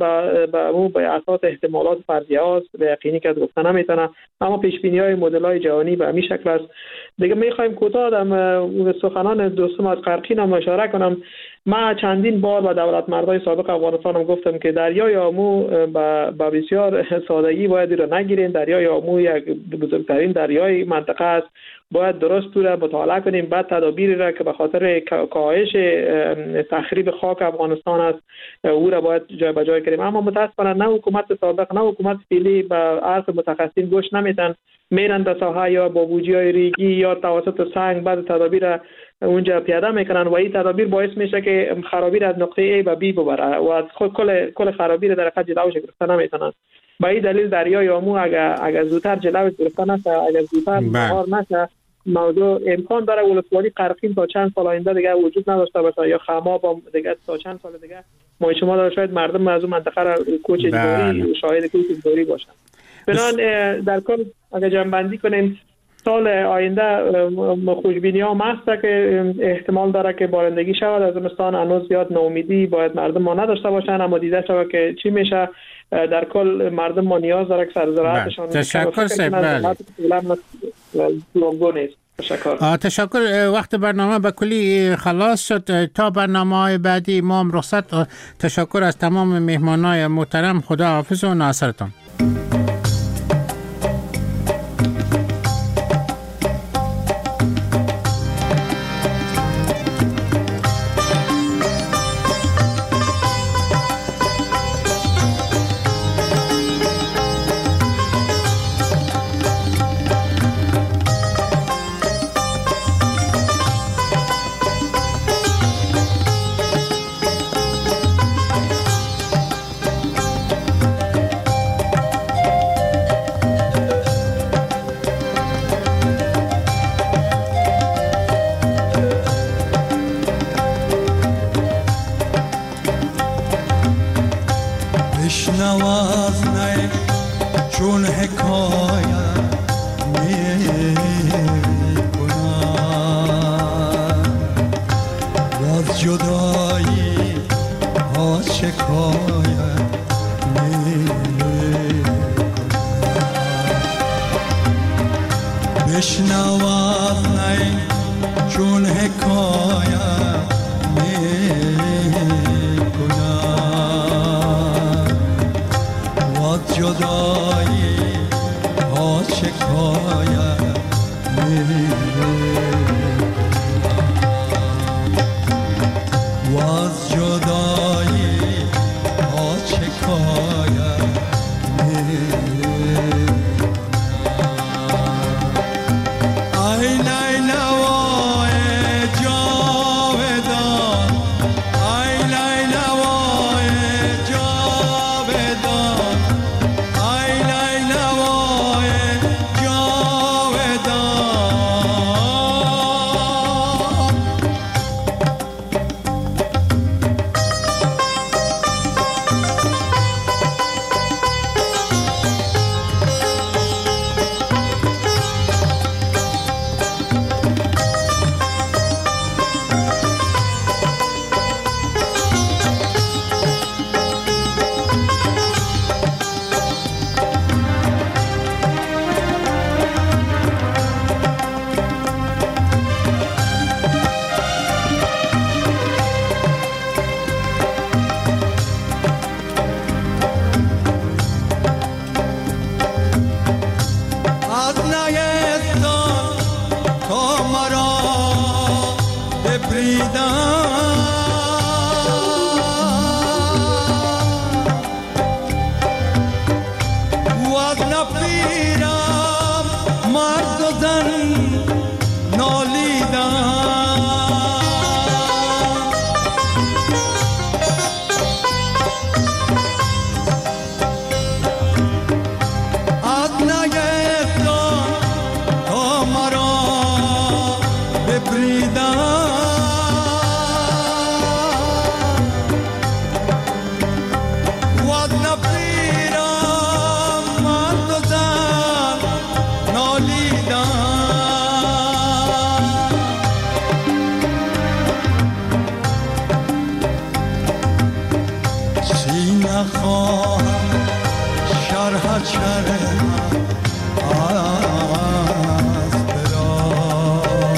به اساس احتمالات فرضیه است، به یقینی که گفته نمیتونه. اما پیش بینی های مدل های جهانی به همین شکل است. دیگه میخوایم کوتاه در سخنان دوستم از قرقین هم اشاره کنم. ما چندین بار به دولت مردای سابق افغانستان هم گفتم که دریای آمو با بسیار سادگی باید رو نگیریم. دریای آمو یک بزرگترین دریای منطقه است، باید درست تو را مطالعه کنیم، بعد تدابیری را که به خاطر کاهش تخریب خاک افغانستان است او را باید جای به جای کنیم. اما متاسفانه نه حکومت سابق نه حکومت فعلی به حرف متخصصین گوش نمیدن، میرن در ساحه یا با بودجه‌های ریگی یا توسط سنگ بعد تدابیر اونجا پیاده میکنن و این تدابیر باعث میشه که خرابی از نقطه A به B ببره و از کل خرابی در حقیقت جلوش گرفته نمیتونن. به این دلیل دریای آمو اگر زودتر جلوش گرفته نشه، اگر زودتر مهار نشه، موضوع امکان داره ولسوالی قرقین تا چند سال آینده دیگه وجود نداشته باشه یا خماب هم دیگه تا چند سال دیگه ما شما داره شاید مردم از اون منطقه را کوچ اجباری شاهد کوچ اجباری باشن. بنان در کل اگر جمع‌بندی کنیم سال آینده خوشبینی ها هست که احتمال داره که بارندگی شود. از زمستان هنوز زیاد ناامیدی باید مردم ما نداشته باشن، اما دیده شود که چی میشه. در کل مردم ما نیاز داره که سر زراعتشان تشکر سیب. تشکر. وقت برنامه به کلی خلاص شد. تا برنامه های بعدی ما هم رخصت. تشکر از تمام مهمانای محترم. خدا حافظ و ناصرتان. چون حکایت جدایی ها شکایت بشنواد نی چون حکایت میکنم واد جدایی ها شکایت واد جدایی ها شکایت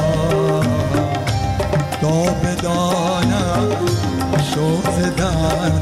بدانم شوق دارم